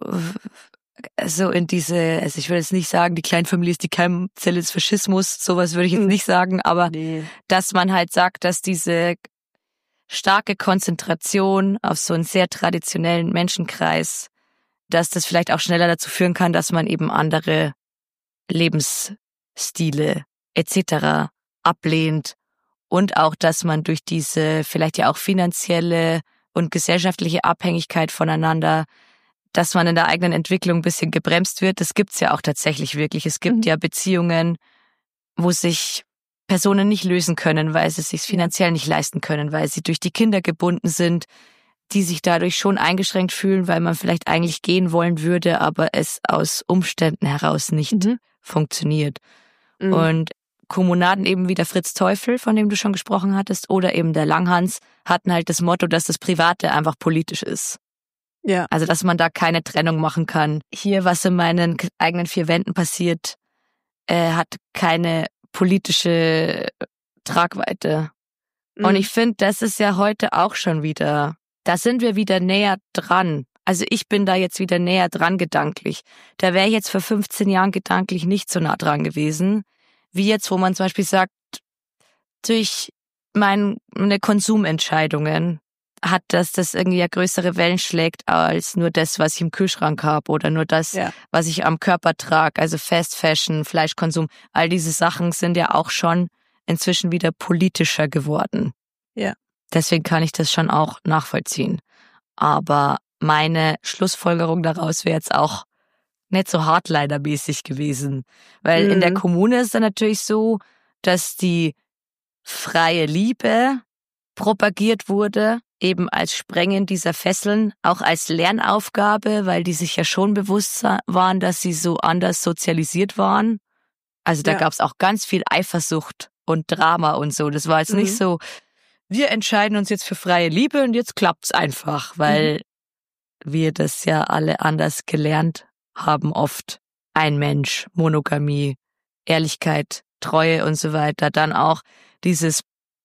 S1: so in diese, also ich würde jetzt nicht sagen, die Kleinfamilie ist die Keimzelle des Faschismus, sowas würde ich jetzt
S2: Mhm.
S1: nicht sagen, aber
S2: Nee.
S1: dass man halt sagt, dass diese starke Konzentration auf so einen sehr traditionellen Menschenkreis, dass das vielleicht auch schneller dazu führen kann, dass man eben andere Lebensstile et cetera ablehnt und auch, dass man durch diese vielleicht ja auch finanzielle und gesellschaftliche Abhängigkeit voneinander, dass man in der eigenen Entwicklung ein bisschen gebremst wird. Das gibt's ja auch tatsächlich wirklich. Es gibt
S2: Mhm.
S1: ja Beziehungen, wo sich Personen nicht lösen können, weil sie es sich finanziell nicht leisten können, weil sie durch die Kinder gebunden sind, die sich dadurch schon eingeschränkt fühlen, weil man vielleicht eigentlich gehen wollen würde, aber es aus Umständen heraus nicht
S2: Mhm.
S1: funktioniert.
S2: Mhm.
S1: Und Kommunaden eben wie der Fritz Teufel, von dem du schon gesprochen hattest, oder eben der Langhans hatten halt das Motto, dass das Private einfach politisch ist.
S2: Ja.
S1: Also, dass man da keine Trennung machen kann. Hier, was in meinen eigenen vier Wänden passiert, äh, hat keine politische Tragweite.
S2: Mhm.
S1: Und ich finde, das ist ja heute auch schon wieder, da sind wir wieder näher dran. Also ich bin da jetzt wieder näher dran gedanklich. Da wäre ich jetzt vor fünfzehn Jahren gedanklich nicht so nah dran gewesen, wie jetzt, wo man zum Beispiel sagt, durch meine Konsumentscheidungen hat das, das irgendwie ja größere Wellen schlägt als nur das, was ich im Kühlschrank habe oder nur das,
S2: Ja.
S1: was ich am Körper trage, also Fast Fashion, Fleischkonsum. All diese Sachen sind ja auch schon inzwischen wieder politischer geworden.
S2: Ja.
S1: Deswegen kann ich das schon auch nachvollziehen. Aber meine Schlussfolgerung daraus wäre jetzt auch nicht so hardliner-mäßig gewesen. Weil
S2: Mhm.
S1: in der Kommune ist es dann natürlich so, dass die freie Liebe propagiert wurde, eben als Sprengen dieser Fesseln, auch als Lernaufgabe, weil die sich ja schon bewusst waren, dass sie so anders sozialisiert waren. Also da
S2: Ja.
S1: gab's auch ganz viel Eifersucht und Drama und so. Das war jetzt
S2: Mhm.
S1: nicht so, wir entscheiden uns jetzt für freie Liebe und jetzt klappt's einfach, weil wir das ja alle anders gelernt haben oft. Ein Mensch, Monogamie, Ehrlichkeit, Treue und so weiter. Dann auch dieses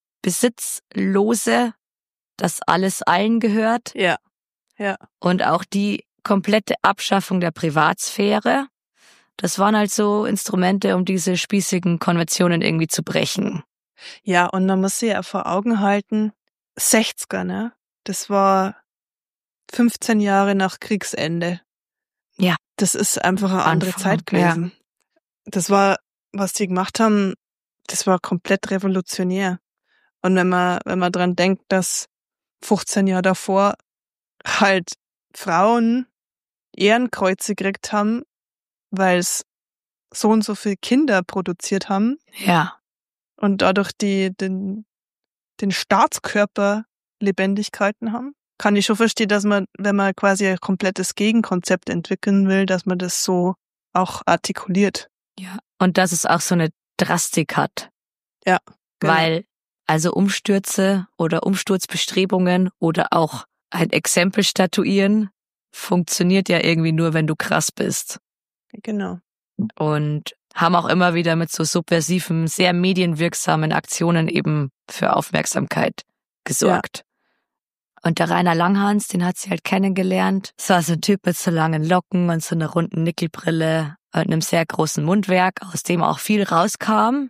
S1: Besitzlose, das alles allen gehört.
S2: Ja. Ja.
S1: Und auch die komplette Abschaffung der Privatsphäre. Das waren halt so Instrumente, um diese spießigen Konventionen irgendwie zu brechen.
S2: Ja, und man muss sich ja vor Augen halten, sechziger, ne? Das war fünfzehn Jahre nach Kriegsende.
S1: Ja.
S2: Das ist einfach eine andere
S1: Anfang,
S2: Zeit gewesen. Ja. Das war, was die gemacht haben, das war komplett revolutionär. Und wenn man, wenn man dran denkt, dass fünfzehn Jahre davor halt Frauen Ehrenkreuze gekriegt haben, weil es so und so viele Kinder produziert haben.
S1: Ja.
S2: Und dadurch die, den, den Staatskörper lebendig gehalten haben. Kann ich schon verstehen, dass man, wenn man quasi ein komplettes Gegenkonzept entwickeln will, dass man das so auch artikuliert.
S1: Ja. Und dass es auch so eine Drastik hat.
S2: Ja.
S1: Genau. Weil also Umstürze oder Umsturzbestrebungen oder auch ein Exempel statuieren funktioniert ja irgendwie nur, wenn du krass bist.
S2: Genau.
S1: Und haben auch immer wieder mit so subversiven, sehr medienwirksamen Aktionen eben für Aufmerksamkeit gesorgt. Ja. Und der Rainer Langhans, den hat sie halt kennengelernt. Das war so ein Typ mit so langen Locken und so einer runden Nickelbrille und einem sehr großen Mundwerk, aus dem auch viel rauskam.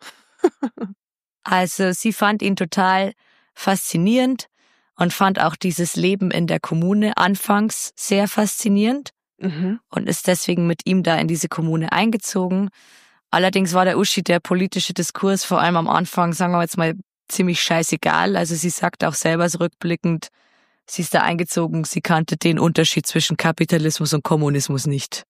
S1: Also sie fand ihn total faszinierend und fand auch dieses Leben in der Kommune anfangs sehr faszinierend. Mhm. Und ist deswegen mit ihm da in diese Kommune eingezogen. Allerdings war der Uschi der politische Diskurs vor allem am Anfang, sagen wir jetzt mal, ziemlich scheißegal. Also sie sagt auch selber so rückblickend, sie ist da eingezogen, sie kannte den Unterschied zwischen Kapitalismus und Kommunismus nicht.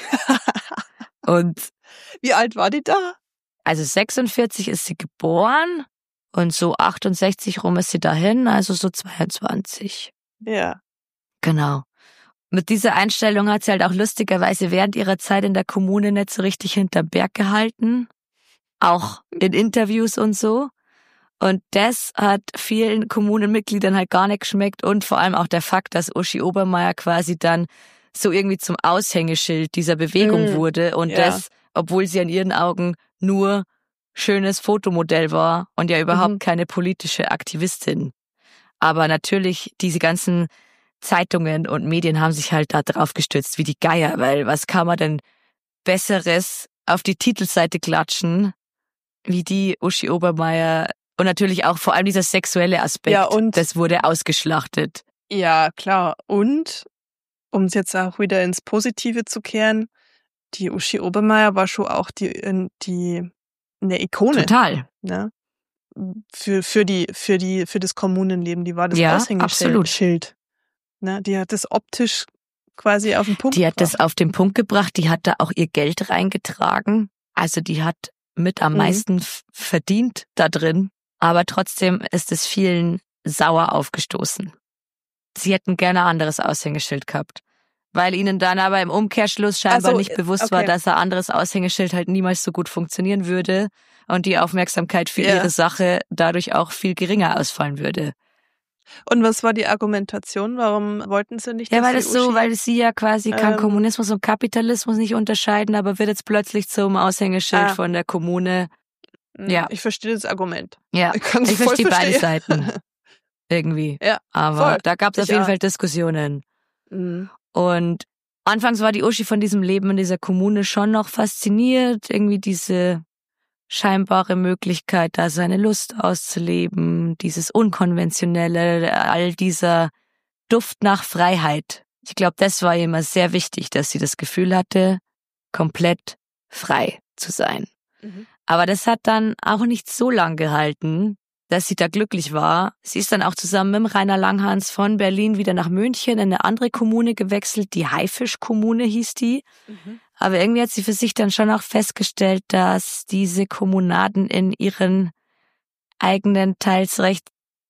S1: Und
S2: wie alt war die da?
S1: Also sechsundvierzig ist sie geboren und so achtundsechzig rum ist sie dahin, also so zweiundzwanzig.
S2: Ja.
S1: Genau. Mit dieser Einstellung hat sie halt auch lustigerweise während ihrer Zeit in der Kommune nicht so richtig hinterm Berg gehalten. Auch in Interviews und so. Und das hat vielen Kommunenmitgliedern halt gar nicht geschmeckt und vor allem auch der Fakt, dass Uschi Obermeier quasi dann so irgendwie zum Aushängeschild dieser Bewegung mm, wurde und ja. das, obwohl sie in ihren Augen nur schönes Fotomodell war und ja überhaupt mhm. keine politische Aktivistin. Aber natürlich diese ganzen Zeitungen und Medien haben sich halt da drauf gestützt wie die Geier, weil was kann man denn Besseres auf die Titelseite klatschen, wie die Uschi Obermeier und natürlich auch vor allem dieser sexuelle Aspekt,
S2: ja, und
S1: das wurde ausgeschlachtet.
S2: Ja, klar. Und, um es jetzt auch wieder ins Positive zu kehren, die Uschi Obermeier war schon auch die, die, eine Ikone.
S1: Total.
S2: Ne? Für, für die, für die, für das Kommunenleben. Die war das
S1: ja,
S2: Aushängeschild. Ne? Die hat das optisch quasi auf den Punkt
S1: gebracht. Die hat
S2: gebracht.
S1: das auf den Punkt gebracht. Die hat da auch ihr Geld reingetragen. Also die hat mit am mhm. meisten f- verdient da drin. Aber trotzdem ist es vielen sauer aufgestoßen. Sie hätten gerne ein anderes Aushängeschild gehabt. Weil ihnen dann aber im Umkehrschluss scheinbar so, nicht bewusst okay. war, dass ein anderes Aushängeschild halt niemals so gut funktionieren würde und die Aufmerksamkeit für yeah. ihre Sache dadurch auch viel geringer ausfallen würde.
S2: Und was war die Argumentation? Warum wollten sie nicht?
S1: Ja,
S2: dass
S1: weil es so, weil sie ja quasi ähm, kann Kommunismus und Kapitalismus nicht unterscheiden, aber wird jetzt plötzlich zum Aushängeschild ah. von der Kommune. Ja.
S2: Ich verstehe das Argument.
S1: Ja, ich, ich verstehe beide Seiten. Irgendwie.
S2: Ja,
S1: aber
S2: voll.
S1: da gab es auf jeden Fall Diskussionen.
S2: Mhm.
S1: Und anfangs war die Uschi von diesem Leben in dieser Kommune schon noch fasziniert, irgendwie diese scheinbare Möglichkeit, da seine Lust auszuleben, dieses Unkonventionelle, all dieser Duft nach Freiheit. Ich glaube, das war ihr immer sehr wichtig, dass sie das Gefühl hatte, komplett frei zu sein. Mhm. Aber das hat dann auch nicht so lang gehalten, dass sie da glücklich war. Sie ist dann auch zusammen mit dem Rainer Langhans von Berlin wieder nach München in eine andere Kommune gewechselt. Die Haifisch-Kommune hieß die. Mhm. Aber irgendwie hat sie für sich dann schon auch festgestellt, dass diese Kommunaden in ihren eigenen, teils recht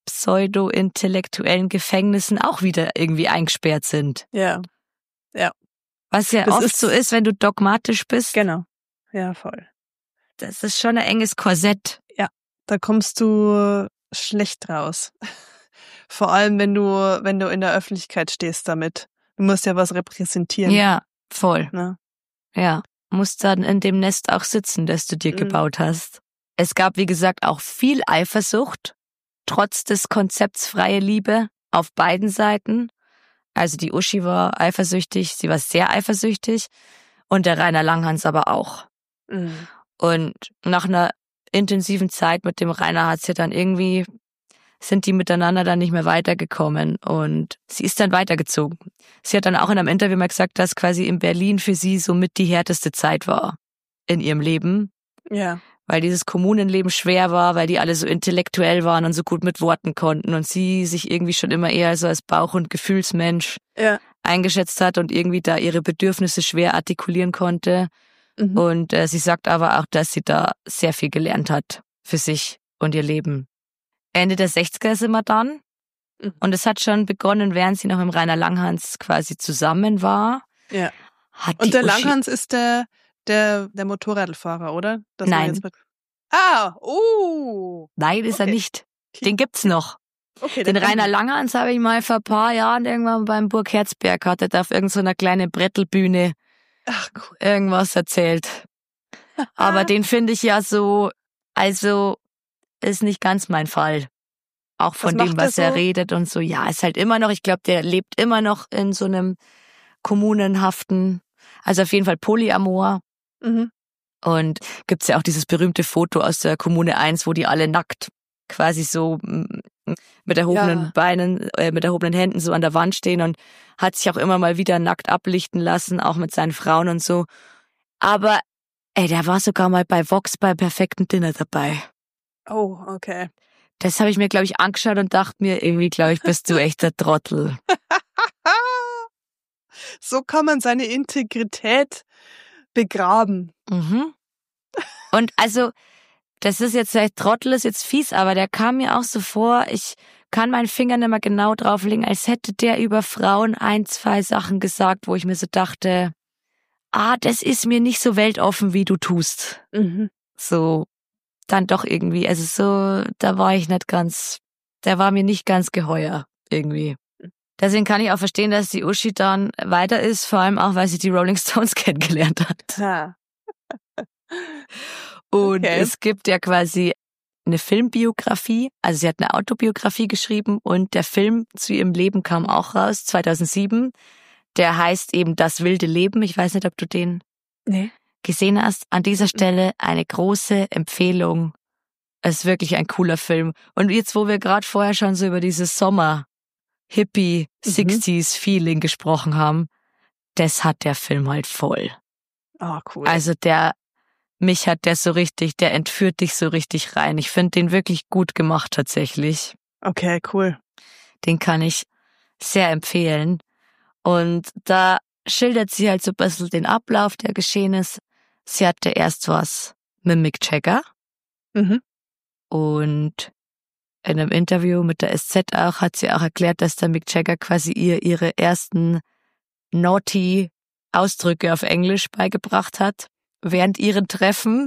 S1: pseudo-intellektuellen Gefängnissen auch wieder irgendwie eingesperrt sind.
S2: Ja, ja.
S1: Was ja das oft ist so ist, wenn du dogmatisch bist.
S2: Genau, ja, voll.
S1: Das ist schon ein enges Korsett.
S2: Ja. Da kommst du schlecht raus. Vor allem, wenn du, wenn du in der Öffentlichkeit stehst damit. Du musst ja was repräsentieren.
S1: Ja, voll.
S2: Ne?
S1: Ja, musst dann in dem Nest auch sitzen, das du dir mhm. gebaut hast. Es gab, wie gesagt, auch viel Eifersucht, trotz des Konzepts freie Liebe auf beiden Seiten. Also die Uschi war eifersüchtig, sie war sehr eifersüchtig und der Rainer Langhans aber auch. Mhm. Und nach einer intensiven Zeit mit dem Rainer hat sie dann irgendwie sind die miteinander dann nicht mehr weitergekommen und sie ist dann weitergezogen. Sie hat dann auch in einem Interview mal gesagt, dass quasi in Berlin für sie somit die härteste Zeit war in ihrem Leben.
S2: Ja.
S1: Weil dieses Kommunenleben schwer war, weil die alle so intellektuell waren und so gut mit Worten konnten und sie sich irgendwie schon immer eher so als Bauch- und Gefühlsmensch
S2: ja.
S1: eingeschätzt hat und irgendwie da ihre Bedürfnisse schwer artikulieren konnte.
S2: Mhm.
S1: Und äh, sie sagt aber auch, dass sie da sehr viel gelernt hat für sich und ihr Leben. Ende der sechziger sind wir dann.
S2: Mhm.
S1: Und es hat schon begonnen, während sie noch im Rainer Langhans quasi zusammen war.
S2: Ja.
S1: Hat
S2: und
S1: die
S2: der
S1: Uschi
S2: Langhans ist der, der, der Motorradfahrer, oder? Das wir
S1: Nein.
S2: Jetzt mit... Ah, oh.
S1: Nein, ist
S2: okay.
S1: er nicht. Den gibt's noch.
S2: Okay,
S1: Den
S2: dann-
S1: Rainer Langhans habe ich mal vor ein paar Jahren irgendwann beim Burg Herzberg hatte, da auf irgendeiner so kleinen Brettelbühne
S2: Ach, cool.
S1: irgendwas erzählt. Aber den finde ich ja so, also ist nicht ganz mein Fall. Auch von
S2: Was
S1: dem,
S2: macht er
S1: was er
S2: so?
S1: redet und so. Ja, ist halt immer noch, ich glaube, der lebt immer noch in so einem kommunenhaften, also auf jeden Fall Polyamor.
S2: Mhm.
S1: Und gibt's ja auch dieses berühmte Foto aus der Kommune eins, wo die alle nackt quasi so mm, mit erhobenen
S2: Ja.
S1: Beinen, äh, mit erhobenen Händen so an der Wand stehen und hat sich auch immer mal wieder nackt ablichten lassen, auch mit seinen Frauen und so. Aber ey, der war sogar mal bei Vox bei Perfekten Dinner dabei.
S2: Oh, okay.
S1: Das habe ich mir, glaube ich, angeschaut und dachte mir, irgendwie, glaube ich, bist du echt der Trottel.
S2: So kann man seine Integrität begraben.
S1: Mhm. Und also, das ist jetzt vielleicht Trottel, ist jetzt fies, aber der kam mir auch so vor, ich kann meinen Finger nicht mehr genau drauflegen, als hätte der über Frauen ein, zwei Sachen gesagt, wo ich mir so dachte, ah, das ist mir nicht so weltoffen, wie du tust.
S2: Mhm.
S1: So, dann doch irgendwie, also so, da war ich nicht ganz, der war mir nicht ganz geheuer, irgendwie. Deswegen kann ich auch verstehen, dass die Uschi dann weiter ist, vor allem auch, weil sie die Rolling Stones kennengelernt hat.
S2: Ha.
S1: Und
S2: Okay.
S1: es gibt ja quasi eine Filmbiografie, also sie hat eine Autobiografie geschrieben und der Film zu ihrem Leben kam auch raus, zweitausendsieben. Der heißt eben Das wilde Leben. Ich weiß nicht, ob du den
S2: Nee.
S1: gesehen hast. An dieser Stelle eine große Empfehlung. Es ist wirklich ein cooler Film. Und jetzt, wo wir gerade vorher schon so über dieses Sommer-Hippie-Sixties-Feeling gesprochen haben, das hat der Film halt voll.
S2: Oh, cool.
S1: Also der, mich hat der so richtig, der entführt dich so richtig rein. Ich finde den wirklich gut gemacht tatsächlich.
S2: Okay, cool.
S1: Den kann ich sehr empfehlen. Und da schildert sie halt so ein bisschen den Ablauf, der geschehen ist. Sie hatte erst was mit Mick Jagger
S2: Mhm.
S1: und in einem Interview mit der S Z auch hat sie auch erklärt, dass der Mick Jagger quasi ihr ihre ersten naughty Ausdrücke auf Englisch beigebracht hat während ihren Treffen.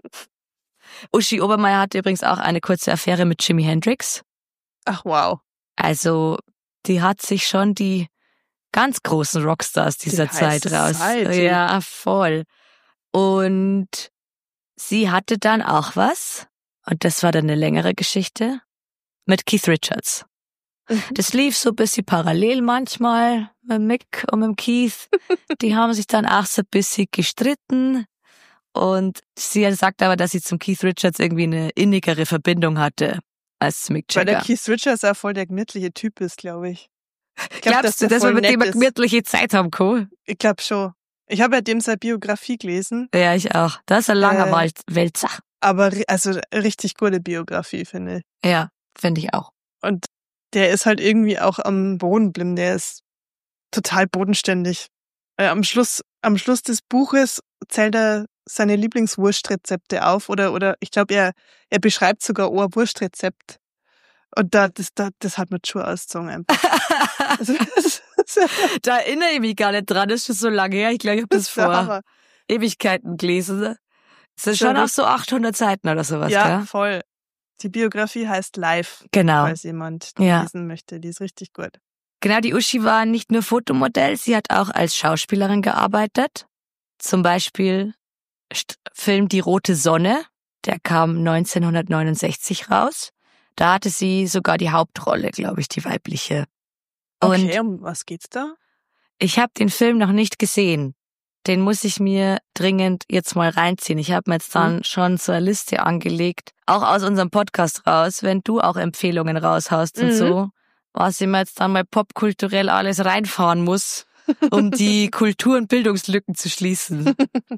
S1: Uschi Obermeier hatte übrigens auch eine kurze Affäre mit Jimi Hendrix.
S2: Ach, wow.
S1: Also die hat sich schon die ganz großen Rockstars dieser
S2: Die
S1: Zeit
S2: High
S1: raus.
S2: Society.
S1: Ja, voll. Und sie hatte dann auch was, und das war dann eine längere Geschichte, mit Keith Richards.
S2: Mhm.
S1: Das lief so ein bisschen parallel manchmal mit Mick und mit Keith. Die haben sich dann auch so ein bisschen gestritten. Und sie sagt aber, dass sie zum Keith Richards irgendwie eine innigere Verbindung hatte als Mick
S2: Weil der
S1: Jagger.
S2: Keith Richards ja voll der gemütliche Typ ist, glaube ich. Ich glaub,
S1: Glaubst du,
S2: der
S1: dass wir
S2: voll
S1: mit dem
S2: nett
S1: eine
S2: ist.
S1: gemütliche Zeit haben können?
S2: Ich glaube schon. Ich habe ja dem seine Biografie gelesen,
S1: Ja, ich auch. Das ist ein langer
S2: Äh,
S1: Wald- Wälzer.
S2: aber ri- also richtig gute Biografie, finde ich.
S1: Ja, finde ich auch.
S2: Und der ist halt irgendwie auch am Boden geblieben. Der ist total bodenständig. Äh, am Schluss, am Schluss des Buches zählt er seine Lieblingswurstrezepte auf oder, oder ich glaube, er, er beschreibt sogar ein Wurstrezept. Und da, das, da, das hat mir schon ausgezogen einfach. Also, das, das,
S1: Da erinnere ich mich gar nicht dran, das ist schon so lange her. Ich glaube, ich habe das
S2: ist der
S1: vor
S2: Hammer.
S1: Ewigkeiten gelesen. Das sind
S2: Schon
S1: schon auch
S2: richtig-
S1: so achthundert Seiten oder sowas,
S2: Ja,
S1: gell?
S2: voll. Die Biografie heißt Live,
S1: Genau.
S2: falls jemand die
S1: Ja.
S2: lesen möchte. Die ist richtig gut.
S1: Genau, die Uschi war nicht nur Fotomodell, sie hat auch als Schauspielerin gearbeitet. Zum Beispiel St- Film Die rote Sonne, der kam neunzehnhundertneunundsechzig raus. Da hatte sie sogar die Hauptrolle, glaube ich, die weibliche. Und
S2: Okay, um was geht's da?
S1: ich habe den Film noch nicht gesehen. den muss ich mir dringend jetzt mal reinziehen. Ich habe mir jetzt dann mhm. schon so eine Liste angelegt, auch aus unserem Podcast raus, wenn du auch Empfehlungen raushaust mhm. und so, was ich mir jetzt dann mal popkulturell alles reinfahren muss, um die Kultur- und Bildungslücken zu schließen.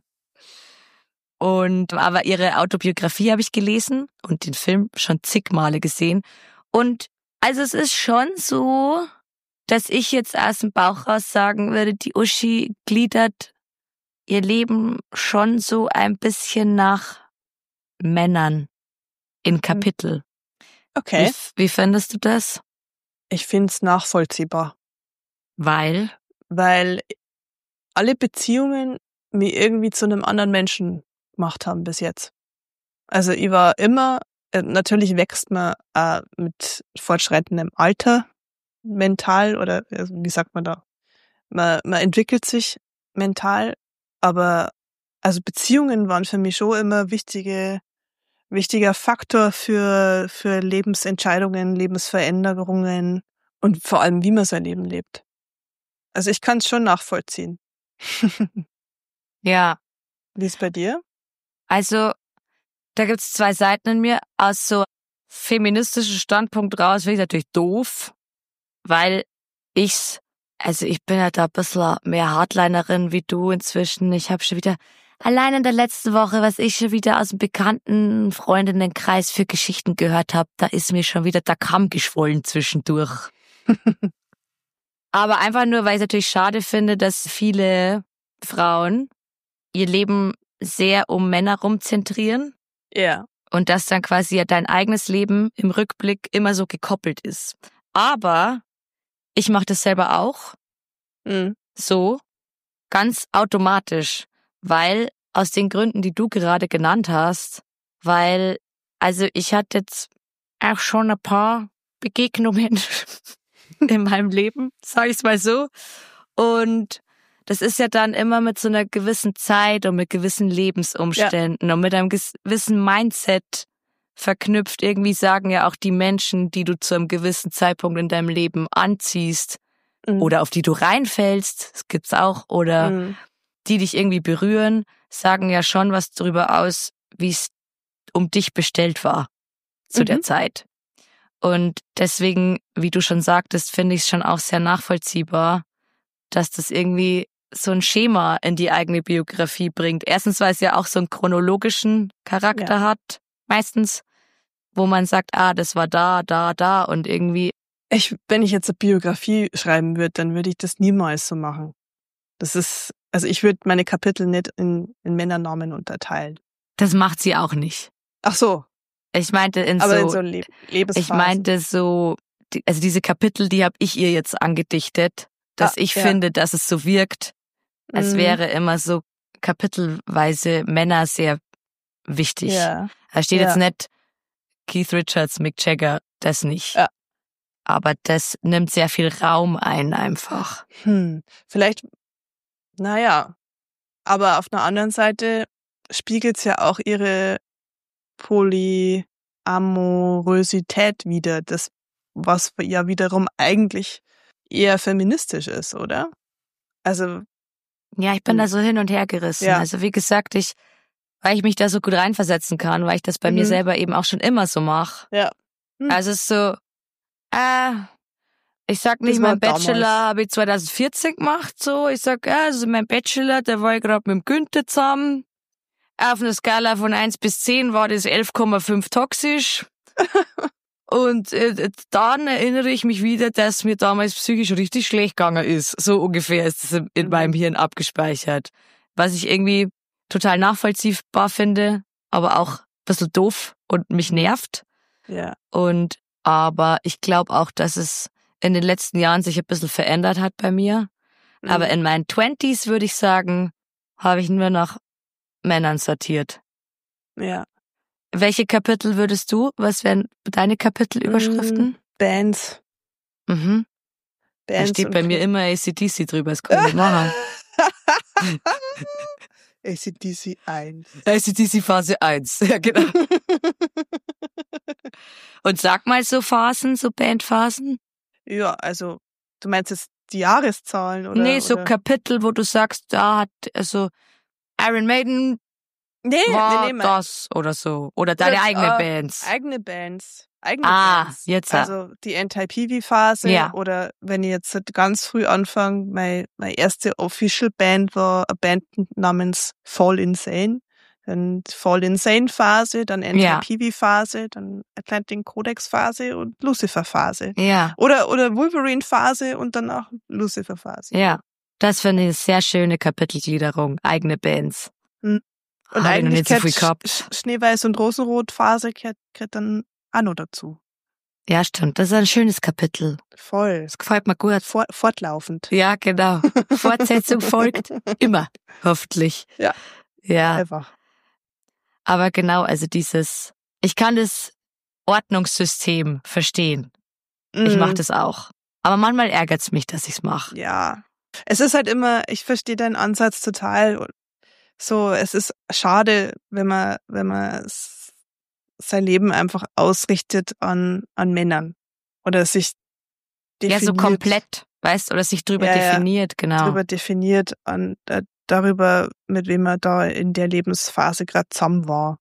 S1: Und aber ihre Autobiografie habe ich gelesen und den Film schon zig Male gesehen. Und also es ist schon so, dass ich jetzt aus dem Bauch raus sagen würde, die Uschi gliedert ihr Leben schon so ein bisschen nach Männern in Kapitel.
S2: Okay.
S1: Wie, wie findest du das?
S2: Ich finde es nachvollziehbar.
S1: Weil?
S2: Weil alle Beziehungen mich irgendwie zu einem anderen Menschen gemacht haben bis jetzt. Also ich war immer, natürlich wächst man äh, mit fortschreitendem Alter mental oder wie sagt man da? Man, man entwickelt sich mental, aber also Beziehungen waren für mich schon immer wichtige, wichtiger Faktor für, für Lebensentscheidungen, Lebensveränderungen und vor allem, wie man sein Leben lebt. Also ich kann es schon nachvollziehen.
S1: Ja.
S2: Wie ist bei dir?
S1: Also, da gibt's zwei Seiten in mir. Aus so feministischen Standpunkt raus finde ich natürlich doof, weil ich's, also ich bin ja da ein bisschen mehr Hardlinerin wie du inzwischen. Ich habe schon wieder, allein in der letzten Woche, was ich schon wieder aus dem bekannten Freundinnenkreis für Geschichten gehört habe, da ist mir schon wieder der Kamm geschwollen zwischendurch. Aber einfach nur, weil ich es natürlich schade finde, dass viele Frauen ihr Leben sehr um Männer rumzentrieren.
S2: Ja. Yeah.
S1: Und dass dann quasi ja dein eigenes Leben im Rückblick immer so gekoppelt ist. Aber ich mache das selber auch.
S2: Mhm.
S1: So, ganz automatisch. Weil, aus den Gründen, die du gerade genannt hast, weil, also ich hatte jetzt auch schon ein paar Begegnungen in meinem Leben, sag ich's mal so. Und das ist ja dann immer mit so einer gewissen Zeit und mit gewissen Lebensumständen ja. und mit einem gewissen Mindset verknüpft. Irgendwie sagen ja auch die Menschen, die du zu einem gewissen Zeitpunkt in deinem Leben anziehst mhm. oder auf die du reinfällst, das gibt's auch, oder mhm. die dich irgendwie berühren, sagen ja schon was darüber aus, wie es um dich bestellt war zu mhm. der Zeit. Und deswegen, wie du schon sagtest, finde ich es schon auch sehr nachvollziehbar, dass das irgendwie so ein Schema in die eigene Biografie bringt. Erstens, weil es ja auch so einen chronologischen Charakter ja. hat, meistens, wo man sagt, ah, das war da, da, da und irgendwie.
S2: Ich, wenn ich jetzt eine Biografie schreiben würde, dann würde ich das niemals so machen. Das ist, also ich würde meine Kapitel nicht in, in Männernamen unterteilen.
S1: Das macht sie auch nicht.
S2: Ach so.
S1: Ich meinte in
S2: Aber
S1: so,
S2: in so Le- Lebensphasen.
S1: Ich meinte so, also diese Kapitel, die habe ich ihr jetzt angedichtet, dass ah, ich ja. finde, dass es so wirkt, als mhm. wäre immer so kapitelweise Männer sehr wichtig.
S2: Ja.
S1: Da steht
S2: ja.
S1: jetzt nicht Keith Richards, Mick Jagger, das nicht.
S2: Ja.
S1: Aber das nimmt sehr viel Raum ein einfach.
S2: Hm. Vielleicht, naja, aber auf einer anderen Seite spiegelt es ja auch ihre Polyamorosität wider, das, was ja wiederum eigentlich eher feministisch ist, oder? Also
S1: ja, ich bin da so hin und her gerissen. Ja. Also wie gesagt, ich, weil ich mich da so gut reinversetzen kann, weil ich das bei mhm. mir selber eben auch schon immer so mache.
S2: Ja.
S1: Hm. Also es ist so, äh, ich sag nicht, mein Bachelor habe ich zwanzig vierzehn gemacht, so. Ich sag, ja, also mein Bachelor, der war ich gerade mit dem Günther zusammen. Auf einer Skala von eins bis zehn war das elf Komma fünf toxisch. Und äh, dann erinnere ich mich wieder, dass mir damals psychisch richtig schlecht gegangen ist. So ungefähr ist es in meinem Hirn abgespeichert. Was ich irgendwie total nachvollziehbar finde, aber auch ein bisschen doof und mich nervt.
S2: Ja.
S1: Und aber ich glaube auch, dass es in den letzten Jahren sich ein bisschen verändert hat bei mir. Mhm. Aber in meinen Twenties würde ich sagen, habe ich nur nach Männern sortiert.
S2: Ja.
S1: Welche Kapitel würdest du? Was wären deine Kapitelüberschriften?
S2: Bands.
S1: Mhm.
S2: Bands.
S1: Da steht bei mir immer A C D C drüber, das kann ich nicht machen.
S2: A C D C eins.
S1: A C D C Phase eins, ja genau. Und sag mal so Phasen, so Bandphasen?
S2: Ja, also du meinst jetzt die Jahreszahlen oder?
S1: Nee, so
S2: oder?
S1: Kapitel, wo du sagst, da hat, also Iron Maiden
S2: nee,
S1: war
S2: nee, nee,
S1: das oder so. Oder deine
S2: oder,
S1: eigenen
S2: äh,
S1: Bands.
S2: Eigene Bands. Eigene
S1: Ah,
S2: Bands.
S1: jetzt.
S2: Also die Anti-Peewee-Phase
S1: Ja.
S2: oder wenn ich jetzt ganz früh anfange, meine, meine erste Official-Band war eine Band namens Fall Insane. Dann Fall Insane-Phase, dann Anti-Peewee-Phase, dann Atlantic Codex-Phase und Lucifer-Phase.
S1: Ja.
S2: Oder, oder Wolverine-Phase und dann auch Lucifer-Phase.
S1: Ja, das finde ich eine sehr schöne Kapitelgliederung, eigene Bands.
S2: Hm. Und
S1: Hab ich noch
S2: eigentlich
S1: nicht so viel
S2: gehört
S1: gehabt.
S2: Sch- Schneeweiß und Rosenrot-Phase gehört, gehört dann auch noch dazu.
S1: Ja, stimmt. Das ist ein schönes Kapitel.
S2: Voll.
S1: Das gefällt mir gut.
S2: For- fortlaufend.
S1: Ja, genau. Fortsetzung folgt immer, hoffentlich.
S2: Ja.
S1: Ja.
S2: Einfach.
S1: Aber genau, also dieses, ich kann das Ordnungssystem verstehen. Ich
S2: Mhm.
S1: mache das auch. Aber manchmal ärgert es mich, dass ich es mache.
S2: Ja. Es ist halt immer, ich verstehe deinen Ansatz total. So, es ist schade, wenn man, wenn man s- sein Leben einfach ausrichtet an, an Männern. Oder sich definiert.
S1: Ja, so komplett, weißt, oder sich drüber
S2: Ja, ja.
S1: definiert, genau.
S2: Drüber definiert an, äh, darüber, mit wem er da in der Lebensphase gerade zusammen war.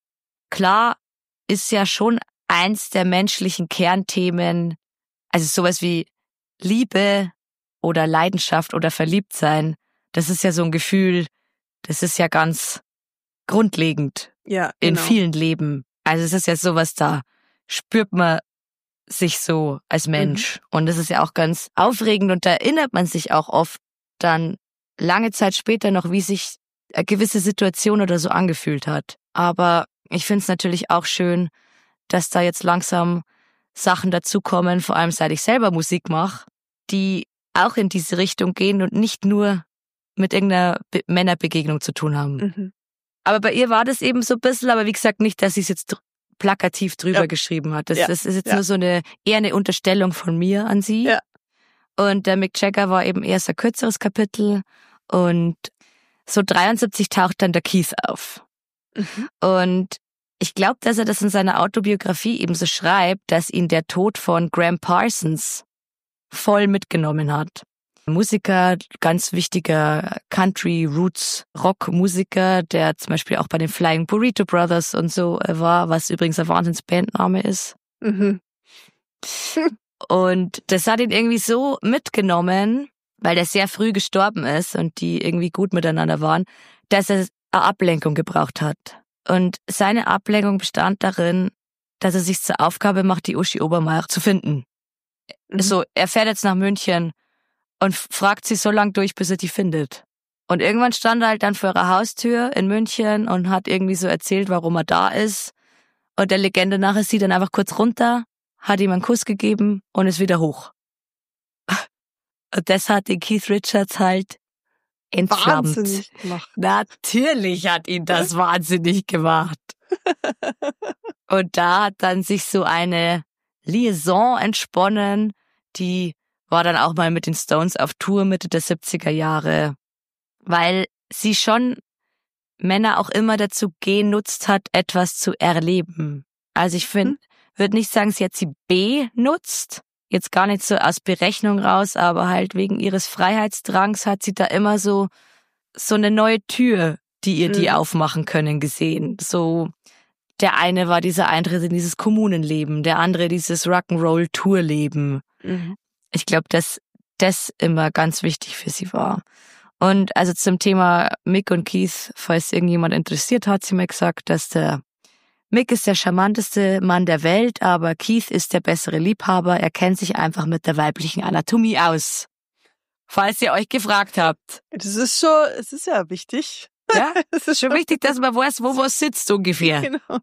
S1: Klar ist ja schon eins der menschlichen Kernthemen, also sowas wie Liebe oder Leidenschaft oder Verliebtsein, das ist ja so ein Gefühl, das ist ja ganz grundlegend
S2: Ja,
S1: in
S2: genau.
S1: vielen Leben. Also es ist ja sowas, da spürt man sich so als Mensch. Mhm. Und das ist ja auch ganz aufregend und da erinnert man sich auch oft dann lange Zeit später noch, wie sich eine gewisse Situation oder so angefühlt hat. Aber ich finde es natürlich auch schön, dass da jetzt langsam Sachen dazukommen, vor allem seit ich selber Musik mache, die auch in diese Richtung gehen und nicht nur mit irgendeiner Be- Männerbegegnung zu tun haben.
S2: Mhm.
S1: Aber bei ihr war das eben so ein bisschen, aber wie gesagt nicht, dass sie es jetzt dr- plakativ drüber
S2: Ja.
S1: geschrieben hat. Das,
S2: Ja.
S1: das ist jetzt
S2: Ja.
S1: nur so eine eher eine Unterstellung von mir an sie.
S2: Ja.
S1: Und der Mick Jagger war eben eher so ein kürzeres Kapitel und so dreiundsiebzig taucht dann der Keith auf.
S2: Mhm.
S1: Und ich glaube, dass er das in seiner Autobiografie eben so schreibt, dass ihn der Tod von Graham Parsons voll mitgenommen hat. Musiker, ganz wichtiger Country-Roots-Rock-Musiker, der zum Beispiel auch bei den Flying Burrito Brothers und so war, was übrigens ein Wahnsinns-Bandname ist.
S2: Mhm.
S1: Und das hat ihn irgendwie so mitgenommen, weil der sehr früh gestorben ist und die irgendwie gut miteinander waren, dass er eine Ablenkung gebraucht hat. Und seine Ablenkung bestand darin, dass er sich zur Aufgabe macht, die Uschi Obermeier zu finden.
S2: Mhm.
S1: So, er fährt jetzt nach München und fragt sie so lang durch, bis er die findet. Und irgendwann stand er halt dann vor ihrer Haustür in München und hat irgendwie so erzählt, warum er da ist. Und der Legende nach ist sie dann einfach kurz runter, hat ihm einen Kuss gegeben und ist wieder hoch. Und das hat den Keith Richards halt entflammt.
S2: Wahnsinnig gemacht.
S1: Natürlich hat ihn das wahnsinnig gemacht. Und da hat dann sich so eine Liaison entsponnen, die war dann auch mal mit den Stones auf Tour Mitte der siebziger Jahre, weil sie schon Männer auch immer dazu genutzt hat, etwas zu erleben. Also ich finde, hm. würde nicht sagen, sie hat sie benutzt, jetzt gar nicht so aus Berechnung raus, aber halt wegen ihres Freiheitsdrangs hat sie da immer so so eine neue Tür, die ihr die hm. aufmachen können, gesehen. So, der eine war dieser Eintritt in dieses Kommunenleben, der andere dieses Rock'n'Roll-Tourleben.
S2: Mhm.
S1: Ich glaube, dass das immer ganz wichtig für sie war. Und also zum Thema Mick und Keith, falls irgendjemand interessiert, hat sie mir gesagt, dass der Mick ist der charmanteste Mann der Welt, aber Keith ist der bessere Liebhaber. Er kennt sich einfach mit der weiblichen Anatomie aus. Falls ihr euch gefragt habt.
S2: Das ist schon, es ist ja wichtig.
S1: Ja, es ist schon wichtig, dass man weiß, wo was sitzt ungefähr.
S2: Genau.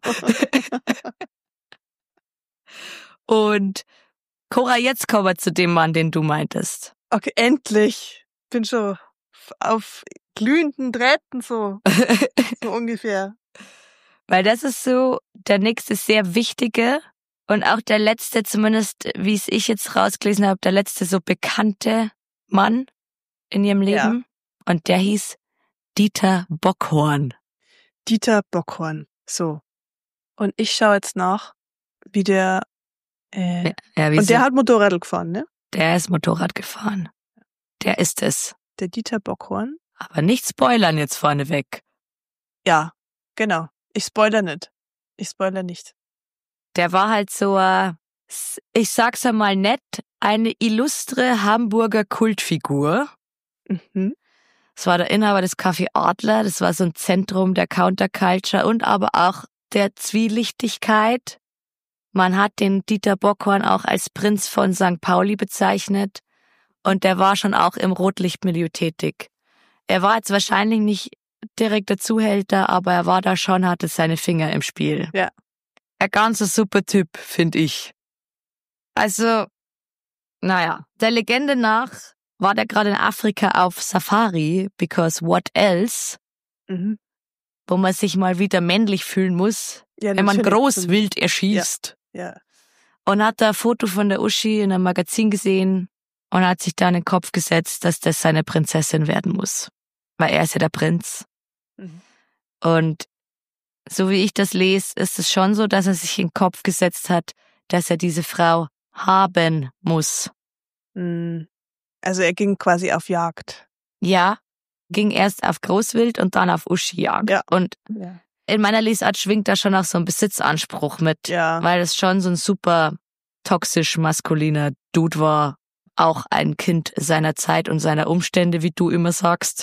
S1: Und Cora, jetzt kommen wir zu dem Mann, den du meintest.
S2: Okay, endlich. Bin schon auf glühenden Drähten so, so ungefähr.
S1: Weil das ist so der nächste sehr wichtige und auch der letzte, zumindest wie es ich jetzt rausgelesen habe, der letzte so bekannte Mann in ihrem Leben. Ja. Und der hieß Dieter Bockhorn.
S2: Dieter Bockhorn, so. Und ich schaue jetzt nach, wie der... Äh,
S1: ja, ja, wie
S2: und
S1: so,
S2: der hat Motorrad gefahren, ne?
S1: Der ist Motorrad gefahren. Der ist es.
S2: Der Dieter Bockhorn.
S1: Aber nicht spoilern jetzt vorneweg.
S2: Ja, genau. Ich spoiler nicht. Ich spoiler nicht.
S1: Der war halt so, ich sag's einmal nett, eine illustre Hamburger Kultfigur.
S2: Mhm.
S1: Das war der Inhaber des Café Adler, das war so ein Zentrum der Counterculture und aber auch der Zwielichtigkeit. Man hat den Dieter Bockhorn auch als Prinz von Sankt Pauli bezeichnet und der war schon auch im Rotlichtmilieu tätig. Er war jetzt wahrscheinlich nicht direkt der Zuhälter, aber er war da schon, hatte seine Finger im Spiel.
S2: Ja.
S1: Ein ganz super Typ, finde ich. Also, naja, der Legende nach war der gerade in Afrika auf Safari, because what else?
S2: Mhm.
S1: Wo man sich mal wieder männlich fühlen muss,
S2: Ja,
S1: wenn man
S2: natürlich.
S1: Großwild erschießt.
S2: Ja. Ja.
S1: Und hat da ein Foto von der Uschi in einem Magazin gesehen und hat sich da in den Kopf gesetzt, dass das seine Prinzessin werden muss. Weil er ist ja der Prinz.
S2: Mhm.
S1: Und so wie ich das lese, ist es schon so, dass er sich in den Kopf gesetzt hat, dass er diese Frau haben muss.
S2: Mhm. Also er ging quasi auf Jagd.
S1: Ja, ging erst auf Großwild und dann auf Uschi-Jagd.
S2: Ja.
S1: Und
S2: Ja.
S1: in meiner Lesart schwingt da schon auch so ein Besitzanspruch mit,
S2: Ja.
S1: weil es schon so ein super toxisch maskuliner Dude war. Auch ein Kind seiner Zeit und seiner Umstände, wie du immer sagst.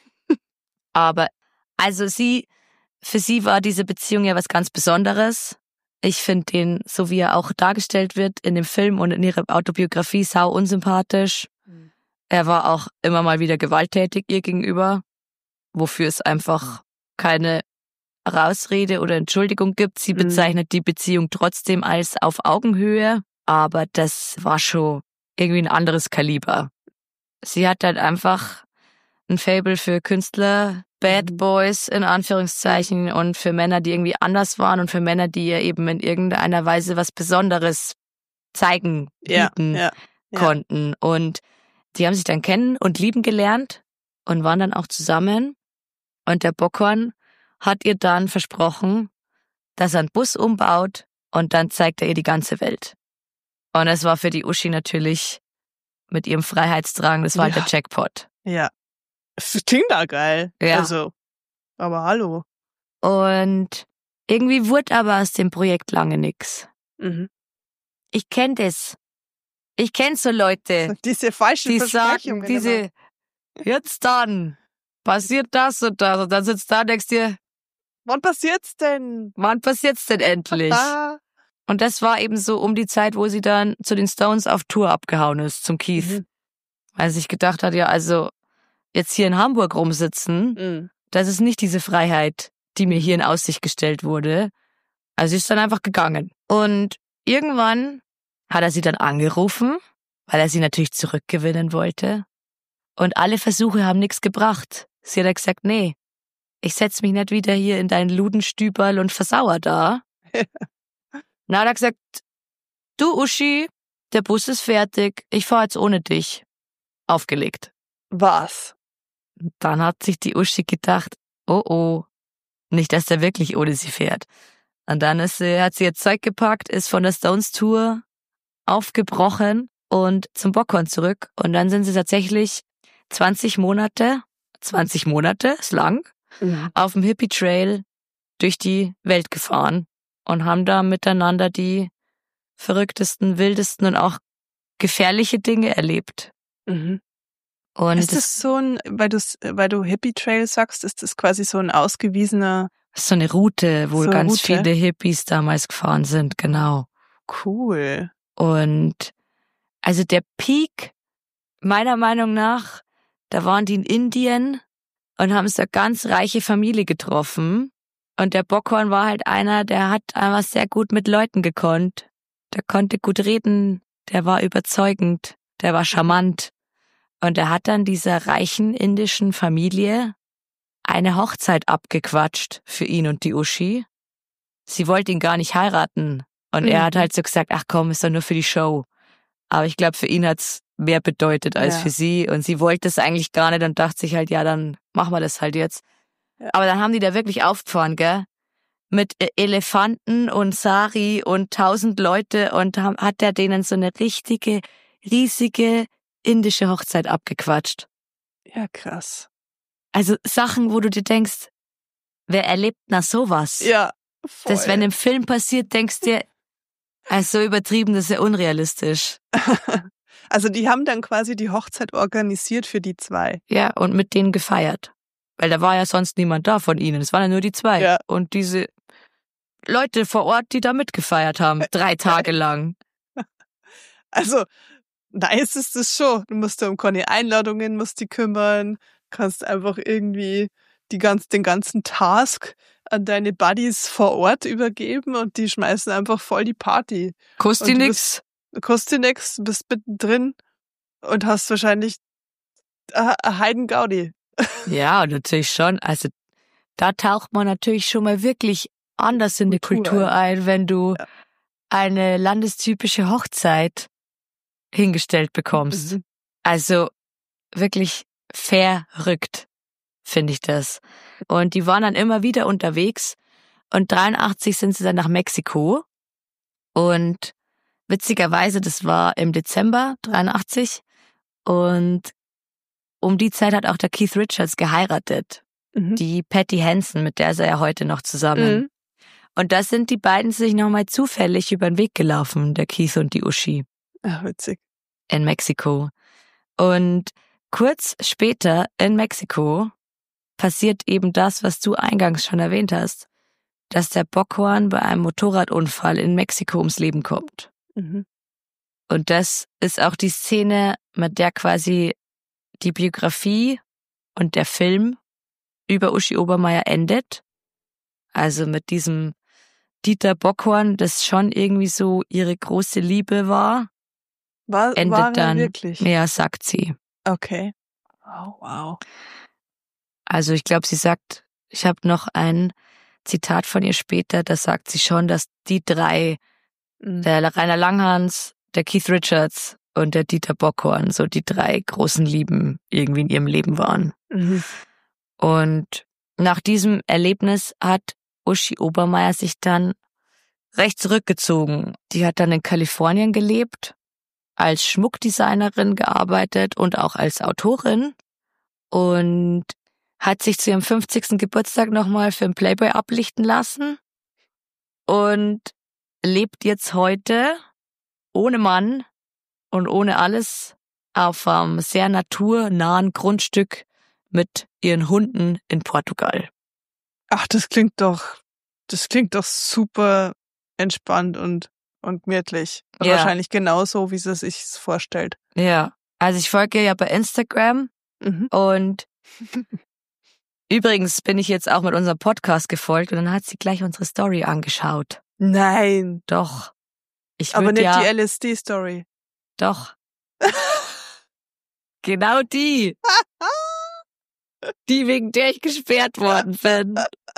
S1: Aber also sie, für sie war diese Beziehung ja was ganz Besonderes. Ich finde den, so wie er auch dargestellt wird in dem Film und in ihrer Autobiografie, sau unsympathisch.
S2: Mhm.
S1: Er war auch immer mal wieder gewalttätig ihr gegenüber, wofür es einfach keine Ausrede oder Entschuldigung gibt. Sie
S2: Mhm.
S1: bezeichnet die Beziehung trotzdem als auf Augenhöhe, aber das war schon irgendwie ein anderes Kaliber. Sie hat halt einfach ein Faible für Künstler, Bad
S2: Mhm.
S1: Boys in Anführungszeichen und für Männer, die irgendwie anders waren und für Männer, die ihr eben in irgendeiner Weise was Besonderes zeigen,
S2: Ja.
S1: bieten
S2: Ja. Ja.
S1: konnten. Und die haben sich dann kennen und lieben gelernt und waren dann auch zusammen. Und der Bockhorn hat ihr dann versprochen, dass er einen Bus umbaut und dann zeigt er ihr die ganze Welt. Und es war für die Uschi natürlich mit ihrem Freiheitsdrang, das war halt
S2: Ja.
S1: der Jackpot.
S2: Ja. Das klingt da geil.
S1: Ja.
S2: Also, aber hallo.
S1: Und irgendwie wurde aber aus dem Projekt lange nix.
S2: Mhm.
S1: Ich kenn das. Ich kenn so Leute,
S2: Diese falschen
S1: die
S2: Versprechungen.
S1: sagen, diese, jetzt dann, passiert das und das. Und dann sitzt da und denkst dir,
S2: Wann passiert's denn?
S1: wann passiert's denn endlich?
S2: Ah.
S1: Und das war eben so um die Zeit, wo sie dann zu den Stones auf Tour abgehauen ist, zum Keith.
S2: Mhm.
S1: Weil sie sich gedacht hat, ja, also jetzt hier in Hamburg rumsitzen,
S2: Mhm.
S1: das ist nicht diese Freiheit, die mir hier in Aussicht gestellt wurde. Also sie ist dann einfach gegangen. Und irgendwann hat er sie dann angerufen, weil er sie natürlich zurückgewinnen wollte. Und alle Versuche haben nichts gebracht. Sie hat gesagt, nee, ich setz mich nicht wieder hier in deinen Ludenstüberl und versauer da. Na, hat er gesagt, du Uschi, der Bus ist fertig, ich fahr jetzt ohne dich. Aufgelegt.
S2: Was?
S1: Dann hat sich die Uschi gedacht, oh oh, nicht, dass der wirklich ohne sie fährt. Und dann ist sie, hat sie ihr Zeug gepackt, ist von der Stones Tour aufgebrochen und zum Bockhorn zurück. Und dann sind sie tatsächlich zwanzig Monate, zwanzig Monate, ist lang,
S2: Mhm.
S1: auf dem Hippie Trail durch die Welt gefahren und haben da miteinander die verrücktesten, wildesten und auch gefährliche Dinge erlebt.
S2: Mhm.
S1: Und
S2: Ist das so ein, weil du weil du Hippie Trail sagst, ist das quasi so ein ausgewiesener,
S1: das ist so eine Route, wo
S2: So eine
S1: ganz
S2: Route?
S1: viele Hippies damals gefahren sind, genau.
S2: cool.
S1: Und also der Peak, meiner Meinung nach, da waren die in Indien und haben so eine ganz reiche Familie getroffen. Und der Bockhorn war halt einer, der hat einfach sehr gut mit Leuten gekonnt. Der konnte gut reden, der war überzeugend, der war charmant. Und er hat dann dieser reichen indischen Familie eine Hochzeit abgequatscht für ihn und die Uschi. Sie wollte ihn gar nicht heiraten. Und
S2: Mhm.
S1: er hat halt so gesagt, ach komm, ist doch nur für die Show. Aber ich glaube, für ihn hat's mehr bedeutet als
S2: Ja.
S1: für sie. Und sie wollte es eigentlich gar nicht und dachte sich halt, ja, dann machen wir das halt jetzt.
S2: Ja.
S1: Aber dann haben die da wirklich aufgefahren, gell? Mit äh, Elefanten und Sari und tausend Leute und haben, hat er denen so eine richtige, riesige indische Hochzeit abgequatscht.
S2: Ja, krass.
S1: Also Sachen, wo du dir denkst, wer erlebt na sowas?
S2: Ja, voll.
S1: Das, wenn im Film passiert, denkst du dir, also so übertrieben, das ist ja unrealistisch.
S2: Also die haben dann quasi die Hochzeit organisiert für die zwei.
S1: Ja, und mit denen gefeiert. Weil da war ja sonst niemand da von ihnen. Es waren ja nur die zwei.
S2: Ja.
S1: Und diese Leute vor Ort, die da mitgefeiert haben, drei Tage lang.
S2: Also, nice ist das schon. Du musst dir um keine Einladungen musst die kümmern, kannst einfach irgendwie die ganz, den ganzen Task an deine Buddies vor Ort übergeben und die schmeißen einfach voll die Party.
S1: Kostet die nix.
S2: Kostet dir nix, bist mittendrin und hast wahrscheinlich eine Heiden-Gaudi.
S1: Ja, natürlich schon. Also da taucht man natürlich schon mal wirklich anders in die Kultur, Kultur ein, wenn du ja. eine landestypische Hochzeit hingestellt bekommst. Mhm. Also wirklich verrückt, finde ich das. Und die waren dann immer wieder unterwegs und dreiundachtzig sind sie dann nach Mexiko und witzigerweise, das war im Dezember dreiundachtzig und um die Zeit hat auch der Keith Richards geheiratet. Mhm. Die Patty Hansen, mit der ist er ja heute noch zusammen. Mhm. Und da sind die beiden sich nochmal zufällig über den Weg gelaufen, der Keith und die Uschi.
S2: Ach, witzig.
S1: In Mexiko. Und kurz später in Mexiko passiert eben das, was du eingangs schon erwähnt hast, dass der Bockhorn bei einem Motorradunfall in Mexiko ums Leben kommt.
S2: Mhm.
S1: Und das ist auch die Szene, mit der quasi die Biografie und der Film über Uschi Obermeier endet. Also mit diesem Dieter Bockhorn, das schon irgendwie so ihre große Liebe war.
S2: War,
S1: endet
S2: war er
S1: dann,
S2: wirklich?
S1: Ja, sagt sie.
S2: Okay. Oh, wow.
S1: Also ich glaube, sie sagt, ich habe noch ein Zitat von ihr später, da sagt sie schon, dass die drei, mhm. der Rainer Langhans, der Keith Richards und der Dieter Bockhorn, so die drei großen Lieben irgendwie in ihrem Leben waren.
S2: Mhm.
S1: Und nach diesem Erlebnis hat Uschi Obermeier sich dann recht zurückgezogen. Die hat dann in Kalifornien gelebt, als Schmuckdesignerin gearbeitet und auch als Autorin und hat sich zu ihrem fünfzigsten Geburtstag nochmal für den Playboy ablichten lassen und lebt jetzt heute ohne Mann und ohne alles auf einem sehr naturnahen Grundstück mit ihren Hunden in Portugal.
S2: Ach, das klingt doch, das klingt doch super entspannt und, und gemütlich. Und
S1: ja.
S2: Wahrscheinlich genauso, wie sie sich es vorstellt.
S1: Ja, also ich folge ihr ja bei Instagram mhm. und übrigens bin ich jetzt auch mit unserem Podcast gefolgt und dann hat sie gleich unsere Story angeschaut.
S2: Nein.
S1: Doch. Ich
S2: Aber nicht
S1: ja,
S2: die L S D-Story.
S1: Doch. Genau die. Die, wegen der ich gesperrt worden bin.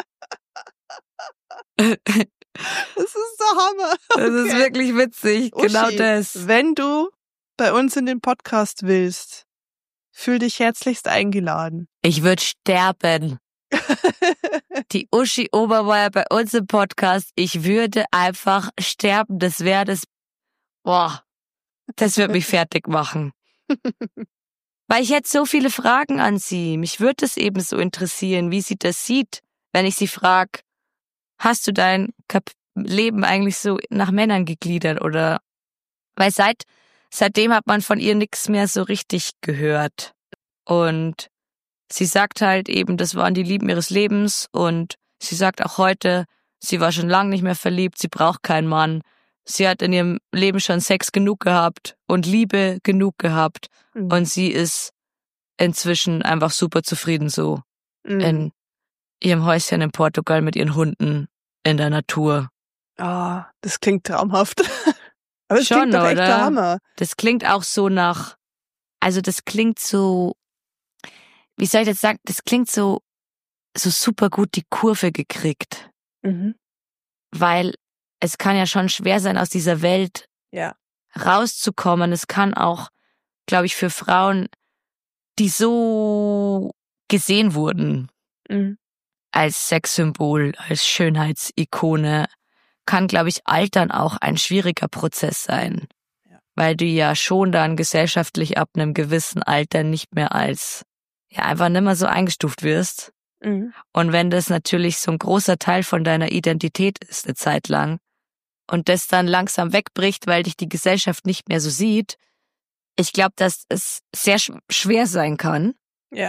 S2: Das ist der Hammer. Okay.
S1: Das ist wirklich witzig. Uschi, genau das.
S2: Wenn du bei uns in den Podcast willst, fühl dich herzlichst eingeladen.
S1: Ich würde sterben. Die Uschi Obermeier bei uns im Podcast. Ich würde einfach sterben. Das wäre das. Boah. Das wird mich fertig machen. Weil ich hätte so viele Fragen an sie. Mich würde es eben so interessieren, wie sie das sieht, wenn ich sie frage, hast du dein Kap- Leben eigentlich so nach Männern gegliedert oder? Weil seit seitdem hat man von ihr nichts mehr so richtig gehört. Und sie sagt halt eben, das waren die Lieben ihres Lebens und sie sagt auch heute, sie war schon lange nicht mehr verliebt, sie braucht keinen Mann. Sie hat in ihrem Leben schon Sex genug gehabt und Liebe genug gehabt. Mhm. Und sie ist inzwischen einfach super zufrieden so mhm. in ihrem Häuschen in Portugal mit ihren Hunden in der Natur.
S2: Ah, oh, das klingt traumhaft. Aber das
S1: schon,
S2: klingt doch echt
S1: oder?
S2: der Hammer.
S1: Das klingt auch so nach, also das klingt so, wie soll ich jetzt sagen, das klingt so, so super gut die Kurve gekriegt.
S2: Mhm.
S1: Weil es kann ja schon schwer sein, aus dieser Welt
S2: ja.
S1: rauszukommen. Es kann auch, glaube ich, für Frauen, die so gesehen wurden,
S2: mhm.
S1: als Sexsymbol, als Schönheitsikone, kann, glaube ich, Altern auch ein schwieriger Prozess sein.
S2: Ja.
S1: weil du ja schon dann gesellschaftlich ab einem gewissen Alter nicht mehr als, ja, einfach nicht mehr so eingestuft wirst.
S2: Mhm.
S1: Und wenn das natürlich so ein großer Teil von deiner Identität ist, eine Zeit lang, und das dann langsam wegbricht, weil dich die Gesellschaft nicht mehr so sieht, ich glaube, dass es sehr sch- schwer sein kann.
S2: Ja.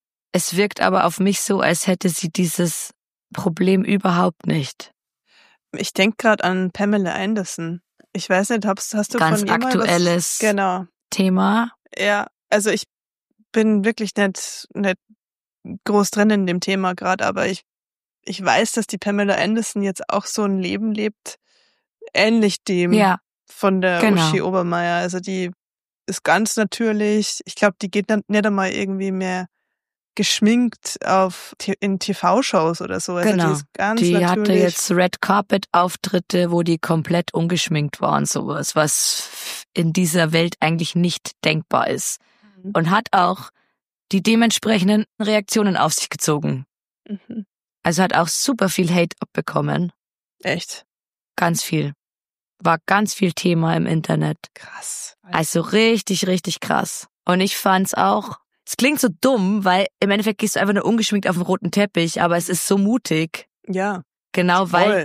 S1: Es wirkt aber auf mich so, als hätte sie dieses Problem überhaupt nicht.
S2: Ich denke gerade an Pamela Anderson. Ich weiß nicht, hast, hast du
S1: Ganz
S2: von ihr mal
S1: aktuelles
S2: was? Genau.
S1: Thema.
S2: Ja, also ich bin wirklich nicht, nicht groß drin in dem Thema gerade, aber ich, ich weiß, dass die Pamela Anderson jetzt auch so ein Leben lebt, ähnlich dem
S1: Ja,
S2: von der
S1: genau.
S2: Uschi Obermeier. Also die ist ganz natürlich. Ich glaube, die geht dann nicht einmal irgendwie mehr geschminkt auf T- in T V-Shows oder so. Also
S1: Genau.
S2: die ist ganz
S1: Die
S2: natürlich.
S1: hatte jetzt Red Carpet Auftritte, wo die komplett ungeschminkt war und sowas, was in dieser Welt eigentlich nicht denkbar ist.
S2: Mhm.
S1: Und hat auch die dementsprechenden Reaktionen auf sich gezogen.
S2: Mhm.
S1: Also hat auch super viel Hate abbekommen.
S2: Echt
S1: Ganz viel. War ganz viel Thema im Internet.
S2: krass.
S1: Also richtig, richtig krass. Und ich fand's auch, es klingt so dumm, weil im Endeffekt gehst du einfach nur ungeschminkt auf den roten Teppich, aber es ist so mutig.
S2: Ja,
S1: Genau, weil
S2: voll.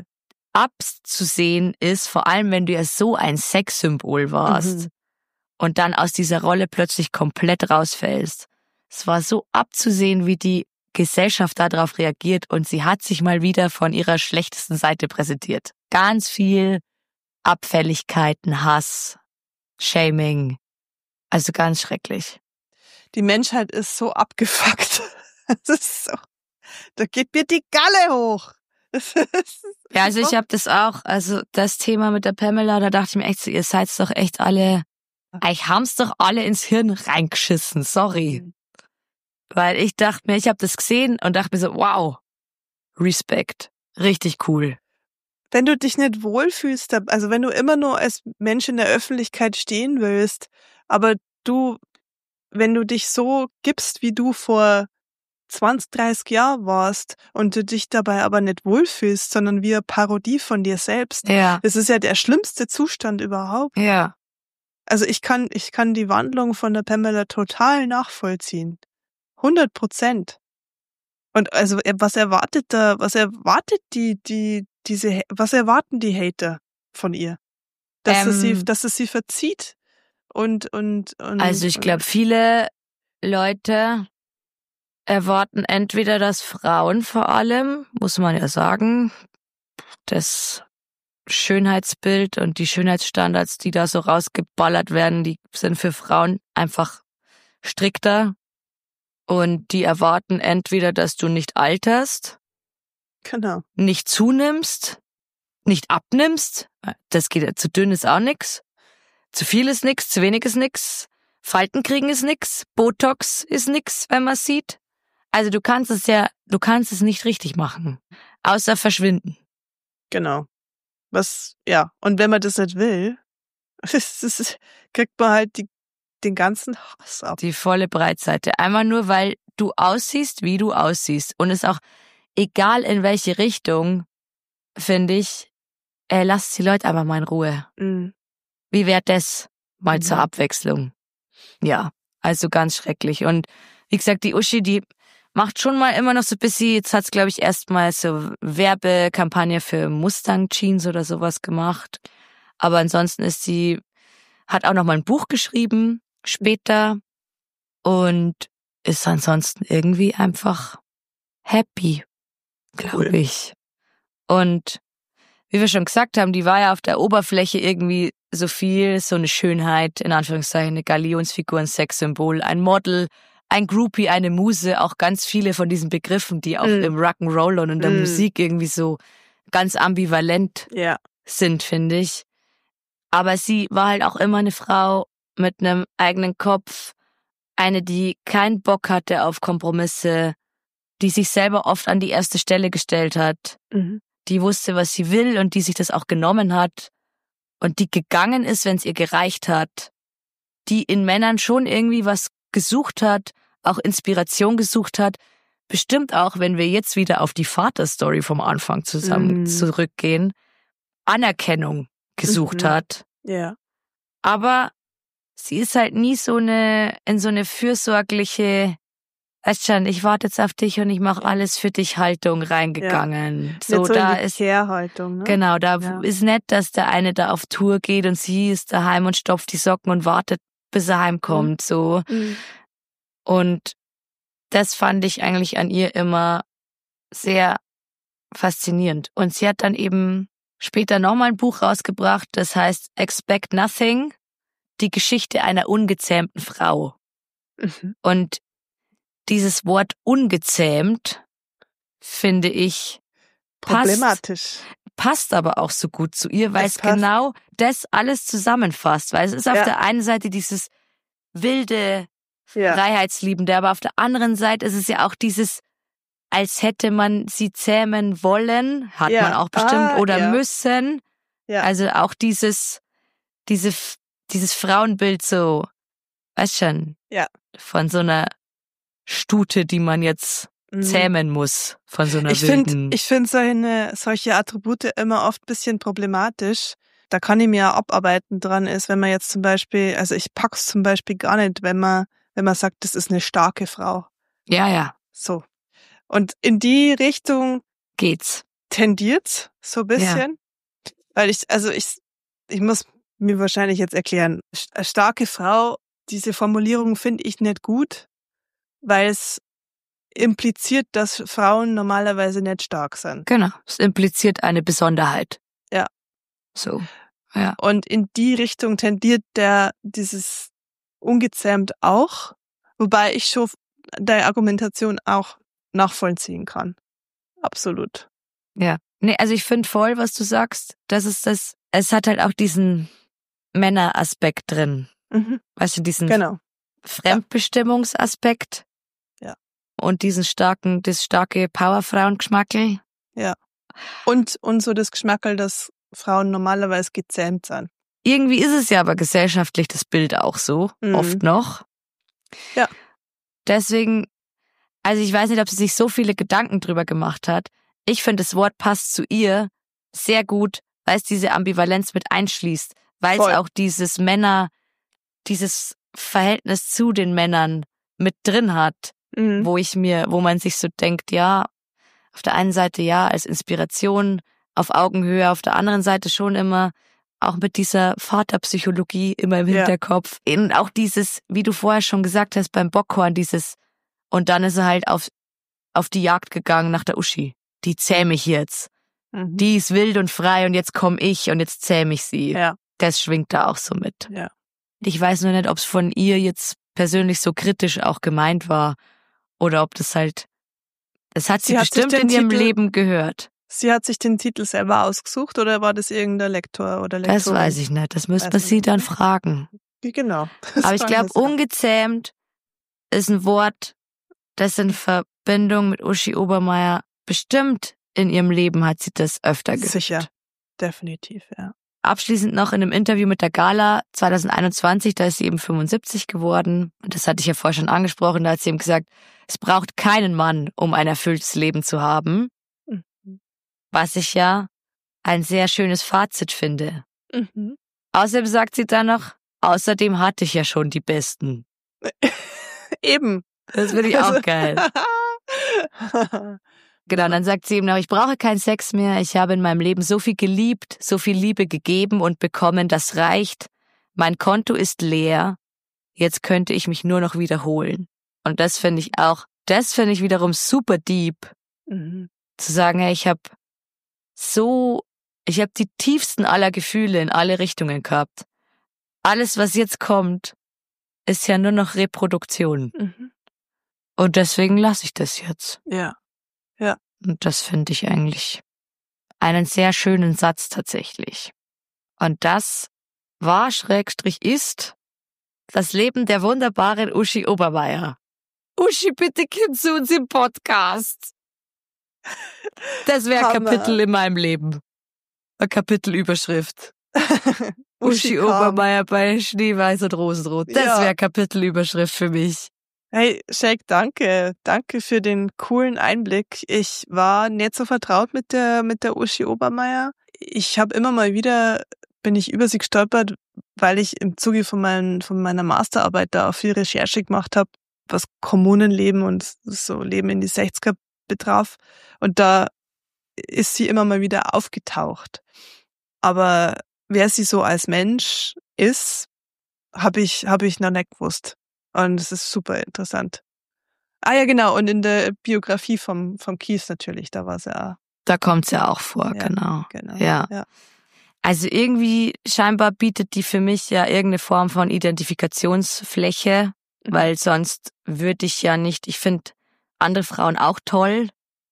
S1: abzusehen ist, vor allem wenn du ja so ein Sexsymbol warst
S2: Mhm.
S1: und dann aus dieser Rolle plötzlich komplett rausfällst. Es war so abzusehen, wie die Gesellschaft darauf reagiert, und sie hat sich mal wieder von ihrer schlechtesten Seite präsentiert. Ganz viel Abfälligkeiten, Hass, Shaming. Also ganz schrecklich.
S2: Die Menschheit ist so abgefuckt. Das ist so, da geht mir die Galle hoch. Das ist,
S1: Ja, also ich habe das auch, also das Thema mit der Pamela, da dachte ich mir echt so, ihr seid doch echt alle, euch haben's doch alle ins Hirn reingeschissen, sorry. Weil ich dachte mir, ich habe das gesehen und dachte mir so, wow, Respekt, richtig cool.
S2: Wenn du dich nicht wohlfühlst, da- also wenn du immer nur als Mensch in der Öffentlichkeit stehen willst, aber du, wenn du dich so gibst, wie du vor zwanzig, dreißig Jahren warst und du dich dabei aber nicht wohlfühlst, sondern wie eine Parodie von dir selbst,
S1: Ja,
S2: das ist ja der schlimmste Zustand überhaupt.
S1: ja.
S2: Also ich kann, ich kann die Wandlung von der Pamela total nachvollziehen. hundert Prozent. Und also äh, was erwartet da, was erwartet die, die, diese, was erwarten die Hater von ihr? Dass es sie,
S1: Ähm,
S2: dass es sie verzieht und, und, und.
S1: Also ich glaube, viele Leute erwarten entweder, dass Frauen vor allem, muss man ja sagen, das Schönheitsbild und die Schönheitsstandards, die da so rausgeballert werden, die sind für Frauen einfach strikter, und die erwarten entweder, dass du nicht alterst,
S2: Genau.
S1: nicht zunimmst, nicht abnimmst, das geht ja, zu dünn ist auch nix, zu viel ist nix, zu wenig ist nix, Falten kriegen ist nix, Botox ist nix, wenn man sieht. Also du kannst es ja, du kannst es nicht richtig machen, außer verschwinden.
S2: Genau. Was, ja. Und wenn man das nicht will, das ist, kriegt man halt die, den ganzen Hass ab.
S1: Die volle Breitseite. Einmal nur, weil du aussiehst, wie du aussiehst. Und es auch, egal in welche Richtung, finde ich, äh, lasst die Leute einfach mal in Ruhe.
S2: Mhm.
S1: Wie wäre das mal
S2: Mhm.
S1: zur Abwechslung? Ja, also ganz schrecklich. Und wie gesagt, die Uschi, die macht schon mal immer noch so ein bisschen, jetzt hat's, glaube ich, erstmal so Werbekampagne für Mustang Jeans oder sowas gemacht. Aber ansonsten ist sie, hat auch noch mal ein Buch geschrieben, später, und ist ansonsten irgendwie einfach happy, glaube
S2: Cool.
S1: ich. Und wie wir schon gesagt haben, die war ja auf der Oberfläche irgendwie so viel, so eine Schönheit, in Anführungszeichen, eine Galionsfigur, ein Sexsymbol, ein Model, ein Groupie, eine Muse, auch ganz viele von diesen Begriffen, die auch
S2: Mm.
S1: im Rock'n'Roll und in der
S2: Mm.
S1: Musik irgendwie so ganz ambivalent
S2: Ja.
S1: sind, finde ich. Aber sie war halt auch immer eine Frau mit einem eigenen Kopf, eine, die keinen Bock hatte auf Kompromisse, die sich selber oft an die erste Stelle gestellt hat,
S2: Mhm.
S1: die wusste, was sie will und die sich das auch genommen hat und die gegangen ist, wenn es ihr gereicht hat, die in Männern schon irgendwie was gesucht hat, auch Inspiration gesucht hat, bestimmt auch, wenn wir jetzt wieder auf die Vaterstory vom Anfang zusammen
S2: Mm.
S1: zurückgehen, Anerkennung gesucht
S2: Mhm.
S1: hat.
S2: Ja.
S1: Aber sie ist halt nie so eine, in so eine fürsorgliche, weißt schon, ich warte jetzt auf dich und ich mache alles für dich Haltung reingegangen.
S2: Ja.
S1: So,
S2: so
S1: da
S2: in die
S1: ist,
S2: Care-Haltung, ne?
S1: genau, da
S2: Ja.
S1: ist nett, dass der eine da auf Tour geht und sie ist daheim und stopft die Socken und wartet, bis er heimkommt, so.
S2: Mhm.
S1: Und das fand ich eigentlich an ihr immer sehr faszinierend. Und sie hat dann eben später nochmal ein Buch rausgebracht, das heißt Expect Nothing, die Geschichte einer ungezähmten Frau.
S2: Mhm.
S1: Und dieses Wort ungezähmt, finde ich, passt,
S2: Problematisch.
S1: passt aber auch so gut zu ihr, weil
S2: Es
S1: es
S2: passt.
S1: genau das alles zusammenfasst. Weil es ist auf
S2: Ja.
S1: der einen Seite dieses wilde,
S2: Ja.
S1: Freiheitsliebende, aber auf der anderen Seite ist es ja auch dieses, als hätte man sie zähmen wollen, hat
S2: Ja.
S1: man auch bestimmt,
S2: Ah,
S1: oder
S2: ja.
S1: müssen.
S2: Ja.
S1: Also auch dieses, diese, dieses Frauenbild so, weißt schon,
S2: Ja.
S1: von so einer Stute, die man jetzt
S2: Mhm.
S1: zähmen muss, von so einer
S2: Ich
S1: wilden.
S2: finde ich find solche, solche Attribute immer oft ein bisschen problematisch. Da kann ich mir ja abarbeiten dran ist, wenn man jetzt zum Beispiel, also ich pack's zum Beispiel gar nicht, wenn man, wenn man sagt, das ist eine starke Frau.
S1: Ja, ja,
S2: So. Und in die Richtung
S1: geht's.
S2: tendiert's so ein bisschen. Weil ich, also ich, ich muss mir wahrscheinlich jetzt erklären, eine starke Frau, diese Formulierung finde ich nicht gut, weil es impliziert, dass Frauen normalerweise nicht stark sind.
S1: Genau. Es impliziert eine Besonderheit.
S2: Ja.
S1: So. Ja.
S2: Und in die Richtung tendiert der dieses ungezähmt auch, wobei ich schon der Argumentation auch nachvollziehen kann. Absolut.
S1: Ja. Nee, also ich finde voll, was du sagst. Das ist das, es hat halt auch diesen Männeraspekt drin.
S2: Mhm.
S1: Weißt du, diesen
S2: Genau.
S1: Fremdbestimmungsaspekt.
S2: Ja.
S1: Und diesen starken, das starke Powerfrauengeschmackel.
S2: Ja. Und, und so das Geschmackel, dass Frauen normalerweise gezähmt sind.
S1: Irgendwie ist es ja aber gesellschaftlich das Bild auch so,
S2: Mhm.
S1: oft noch.
S2: Ja.
S1: Deswegen, also ich weiß nicht, ob sie sich so viele Gedanken drüber gemacht hat. Ich finde, das Wort passt zu ihr sehr gut, weil es diese Ambivalenz mit einschließt, weil
S2: Voll.
S1: es auch dieses Männer, dieses Verhältnis zu den Männern mit drin hat,
S2: Mhm.
S1: wo ich mir, wo man sich so denkt, ja, auf der einen Seite ja, als Inspiration, auf Augenhöhe, auf der anderen Seite schon immer auch mit dieser Vaterpsychologie immer im
S2: Ja.
S1: Hinterkopf. Und auch dieses, wie du vorher schon gesagt hast, beim Bockhorn, dieses, und dann ist er halt auf, auf die Jagd gegangen nach der Uschi. Die zähme ich jetzt.
S2: Mhm.
S1: Die ist wild und frei und jetzt komm ich und jetzt zähme ich sie.
S2: Ja.
S1: Das schwingt da auch so mit.
S2: Ja.
S1: Ich weiß nur nicht, ob es von ihr jetzt persönlich so kritisch auch gemeint war oder ob das halt, das hat sie,
S2: Sie hat sich
S1: bestimmt
S2: den
S1: in ihrem
S2: Titel-
S1: Leben gehört.
S2: Sie hat sich den Titel selber ausgesucht oder war das irgendein Lektor oder Lektorin?
S1: Das weiß ich nicht. Das müsste
S2: Weiß
S1: man
S2: man
S1: sie
S2: nicht,
S1: dann
S2: ne?
S1: fragen.
S2: Genau.
S1: Aber ich glaube, ungezähmt ist ein Wort, das in Verbindung mit Uschi Obermeier bestimmt in ihrem Leben hat sie das öfter gehört.
S2: Sicher. Definitiv, ja.
S1: Abschließend noch in einem Interview mit der Gala zwanzig einundzwanzig, da ist sie eben fünfundsiebzig geworden. Und das hatte ich ja vorher schon angesprochen, da hat sie eben gesagt, es braucht keinen Mann, um ein erfülltes Leben zu haben.
S2: Mhm.
S1: Was ich ja ein sehr schönes Fazit finde.
S2: Mhm.
S1: Außerdem sagt sie dann noch, außerdem hatte ich ja schon die Besten.
S2: Eben.
S1: Das finde ich auch
S2: Also-
S1: geil. Genau, und dann sagt sie ihm noch, ich brauche keinen Sex mehr, ich habe in meinem Leben so viel geliebt, so viel Liebe gegeben und bekommen, das reicht. Mein Konto ist leer, jetzt könnte ich mich nur noch wiederholen. Und das finde ich auch, das finde ich wiederum super deep,
S2: Mhm.
S1: zu sagen, hey, ich habe so, ich habe die tiefsten aller Gefühle in alle Richtungen gehabt. Alles, was jetzt kommt, ist ja nur noch Reproduktion.
S2: Mhm.
S1: Und deswegen lasse ich das jetzt.
S2: Ja.
S1: Und das finde ich eigentlich einen sehr schönen Satz tatsächlich. Und das war, Schrägstrich ist, das Leben der wunderbaren Uschi Obermeier. Uschi, bitte komm zu uns im Podcast. Das wäre ein
S2: Hammer.
S1: Kapitel in meinem Leben. Eine Kapitelüberschrift. Uschi
S2: kam.
S1: Obermeier bei Schneeweiß und Rosenrot. Das
S2: Ja.
S1: wäre Kapitelüberschrift für mich.
S2: Hey, Shake, danke. Danke für den coolen Einblick. Ich war nicht so vertraut mit der, mit der Uschi Obermeier. Ich habe immer mal wieder bin ich über sie gestolpert, weil ich im Zuge von, mein, von meiner Masterarbeit da auch viel Recherche gemacht habe, was Kommunenleben und so Leben in die sechziger betraf. Und da ist sie immer mal wieder aufgetaucht. Aber wer sie so als Mensch ist, habe ich, hab ich noch nicht gewusst. Und es ist super interessant. Ah ja, genau. Und in der Biografie vom, vom Keith natürlich, da war sie auch.
S1: Da kommt sie ja auch vor,
S2: Ja,
S1: genau.
S2: genau.
S1: Ja.
S2: Ja.
S1: Also irgendwie scheinbar bietet die für mich ja irgendeine Form von Identifikationsfläche,
S2: Mhm.
S1: weil sonst würde ich ja nicht, ich finde andere Frauen auch toll,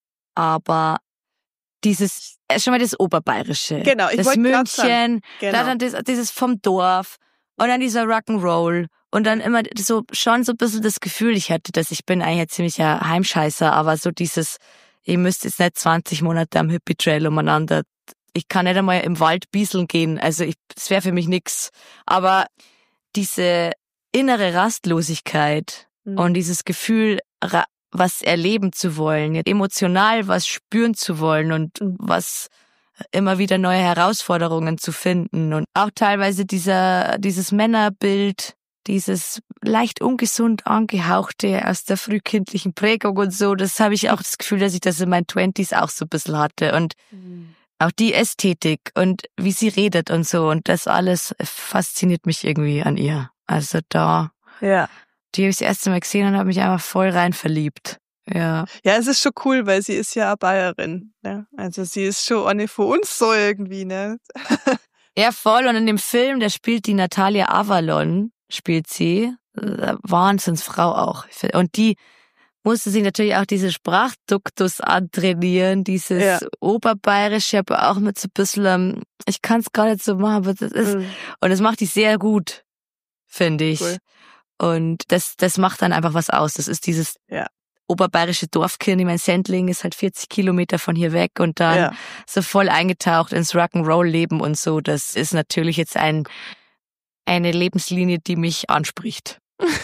S1: aber dieses, äh, schon mal das Oberbayerische,
S2: Genau, ich
S1: das
S2: wollte grad sagen.
S1: München,
S2: Genau.
S1: dann das, dieses vom Dorf und dann dieser Rock'n'Roll und dann immer so schon so ein bisschen das Gefühl, ich hatte das, ich bin eigentlich ein ziemlicher Heimscheißer, aber so dieses, ihr müsst jetzt nicht zwanzig Monate am Hippie-Trail umeinander, ich kann nicht einmal im Wald bieseln gehen, also ich, das wäre für mich nix, aber diese innere Rastlosigkeit
S2: Mhm.
S1: und dieses Gefühl, ra- was erleben zu wollen, emotional was spüren zu wollen und
S2: Mhm.
S1: was immer wieder neue Herausforderungen zu finden und auch teilweise dieser dieses Männerbild, dieses leicht ungesund angehauchte aus der frühkindlichen Prägung und so, das habe ich auch das Gefühl, dass ich das in meinen Twenties auch so ein bisschen hatte und
S2: Mhm.
S1: auch die Ästhetik und wie sie redet und so und das alles fasziniert mich irgendwie an ihr. Also da,
S2: Ja.
S1: die habe ich das erste Mal gesehen und habe mich einfach voll rein verliebt. Ja.
S2: Ja, es ist schon cool, weil sie ist ja Bayerin. Ne? Also sie ist schon eine von uns so irgendwie, ne?
S1: Ja, voll. Und in dem Film, da spielt die Natalia Avalon, spielt sie. Äh, Wahnsinnsfrau auch. Und die musste sich natürlich auch diese Sprachduktus antrainieren, dieses
S2: Ja.
S1: Oberbayerische, aber auch mit so ein bisschen, ähm, ich kann es gar nicht so machen, aber das ist,
S2: Mhm.
S1: und das macht die sehr gut, finde ich.
S2: Cool.
S1: Und das, das macht dann einfach was aus. Das ist dieses
S2: Ja.
S1: oberbayerische Dorfkind. Ich mein, Sendling ist halt vierzig Kilometer von hier weg und dann
S2: Ja.
S1: so voll eingetaucht ins Rock'n'Roll-Leben und so. Das ist natürlich jetzt ein, eine Lebenslinie, die mich anspricht.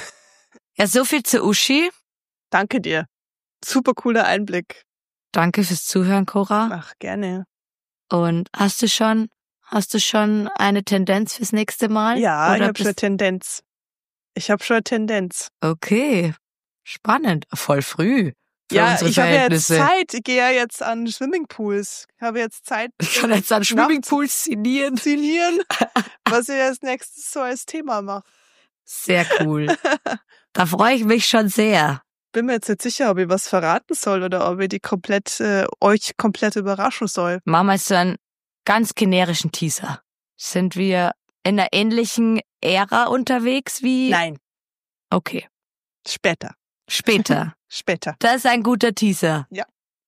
S1: Ja, so viel zu Uschi.
S2: Danke dir. Super cooler Einblick.
S1: Danke fürs Zuhören, Cora.
S2: Ach, gerne.
S1: Und hast du schon, hast du schon eine Tendenz fürs nächste Mal?
S2: Ja, ich
S1: Oder
S2: habe schon eine
S1: bist-
S2: Tendenz. Ich habe schon eine Tendenz.
S1: Okay. Spannend. Voll früh. Für
S2: Ja,
S1: unsere
S2: ich habe ja jetzt
S1: Verhältnisse.
S2: Zeit. Ich gehe ja jetzt an Swimmingpools. Ich habe jetzt Zeit.
S1: Ich kann jetzt an Swimmingpools sinnieren.
S2: Zinieren, was ich als nächstes so als Thema mache.
S1: Sehr cool. Da freue ich mich schon sehr.
S2: Bin mir jetzt nicht sicher, ob ich was verraten soll oder ob ich die komplett, äh, euch komplett überraschen soll.
S1: Machen wir so einen ganz generischen Teaser. Sind wir in einer ähnlichen Ära unterwegs wie...
S2: Nein,
S1: Okay.
S2: später.
S1: Später.
S2: Später.
S1: Das ist ein guter Teaser.
S2: Ja.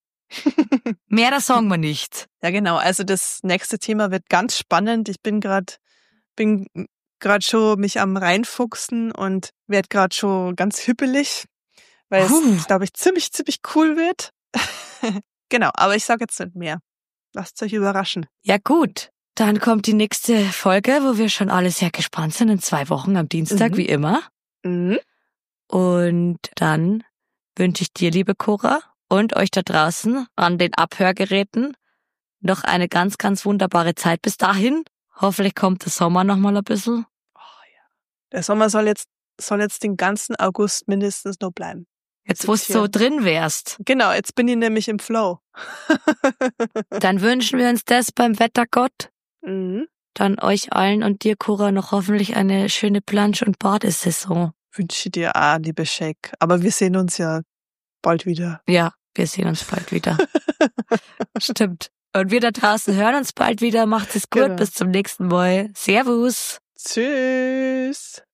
S1: Mehr, das sagen wir nicht.
S2: Ja, genau. Also das nächste Thema wird ganz spannend. Ich bin gerade bin gerade schon mich am reinfuchsen und werde gerade schon ganz hippelig, weil
S1: Huh.
S2: es, glaube ich, ziemlich, ziemlich cool wird. Genau, aber ich sage jetzt nicht mehr. Lasst euch überraschen.
S1: Ja gut, dann kommt die nächste Folge, wo wir schon alle sehr gespannt sind, in zwei Wochen am Dienstag,
S2: Mhm.
S1: wie immer.
S2: Mhm.
S1: Und dann wünsche ich dir, liebe Cora, und euch da draußen an den Abhörgeräten noch eine ganz, ganz wunderbare Zeit bis dahin. Hoffentlich kommt der Sommer noch mal ein bisschen.
S2: Der Sommer soll jetzt, soll jetzt den ganzen August mindestens noch bleiben.
S1: Jetzt, wo du
S2: Hier.
S1: so drin wärst,
S2: Genau, jetzt bin ich nämlich im Flow.
S1: dann wünschen wir uns das beim Wettergott.
S2: Mhm.
S1: Dann euch allen und dir, Cora, noch hoffentlich eine schöne Plansch- und Badesaison.
S2: Wünsche dir auch, liebe Shake. Aber wir sehen uns ja bald wieder.
S1: Ja, wir sehen uns bald wieder. Stimmt. Und wir da draußen hören uns bald wieder. Macht es gut.
S2: Genau.
S1: Bis zum nächsten Mal. Servus.
S2: Tschüss.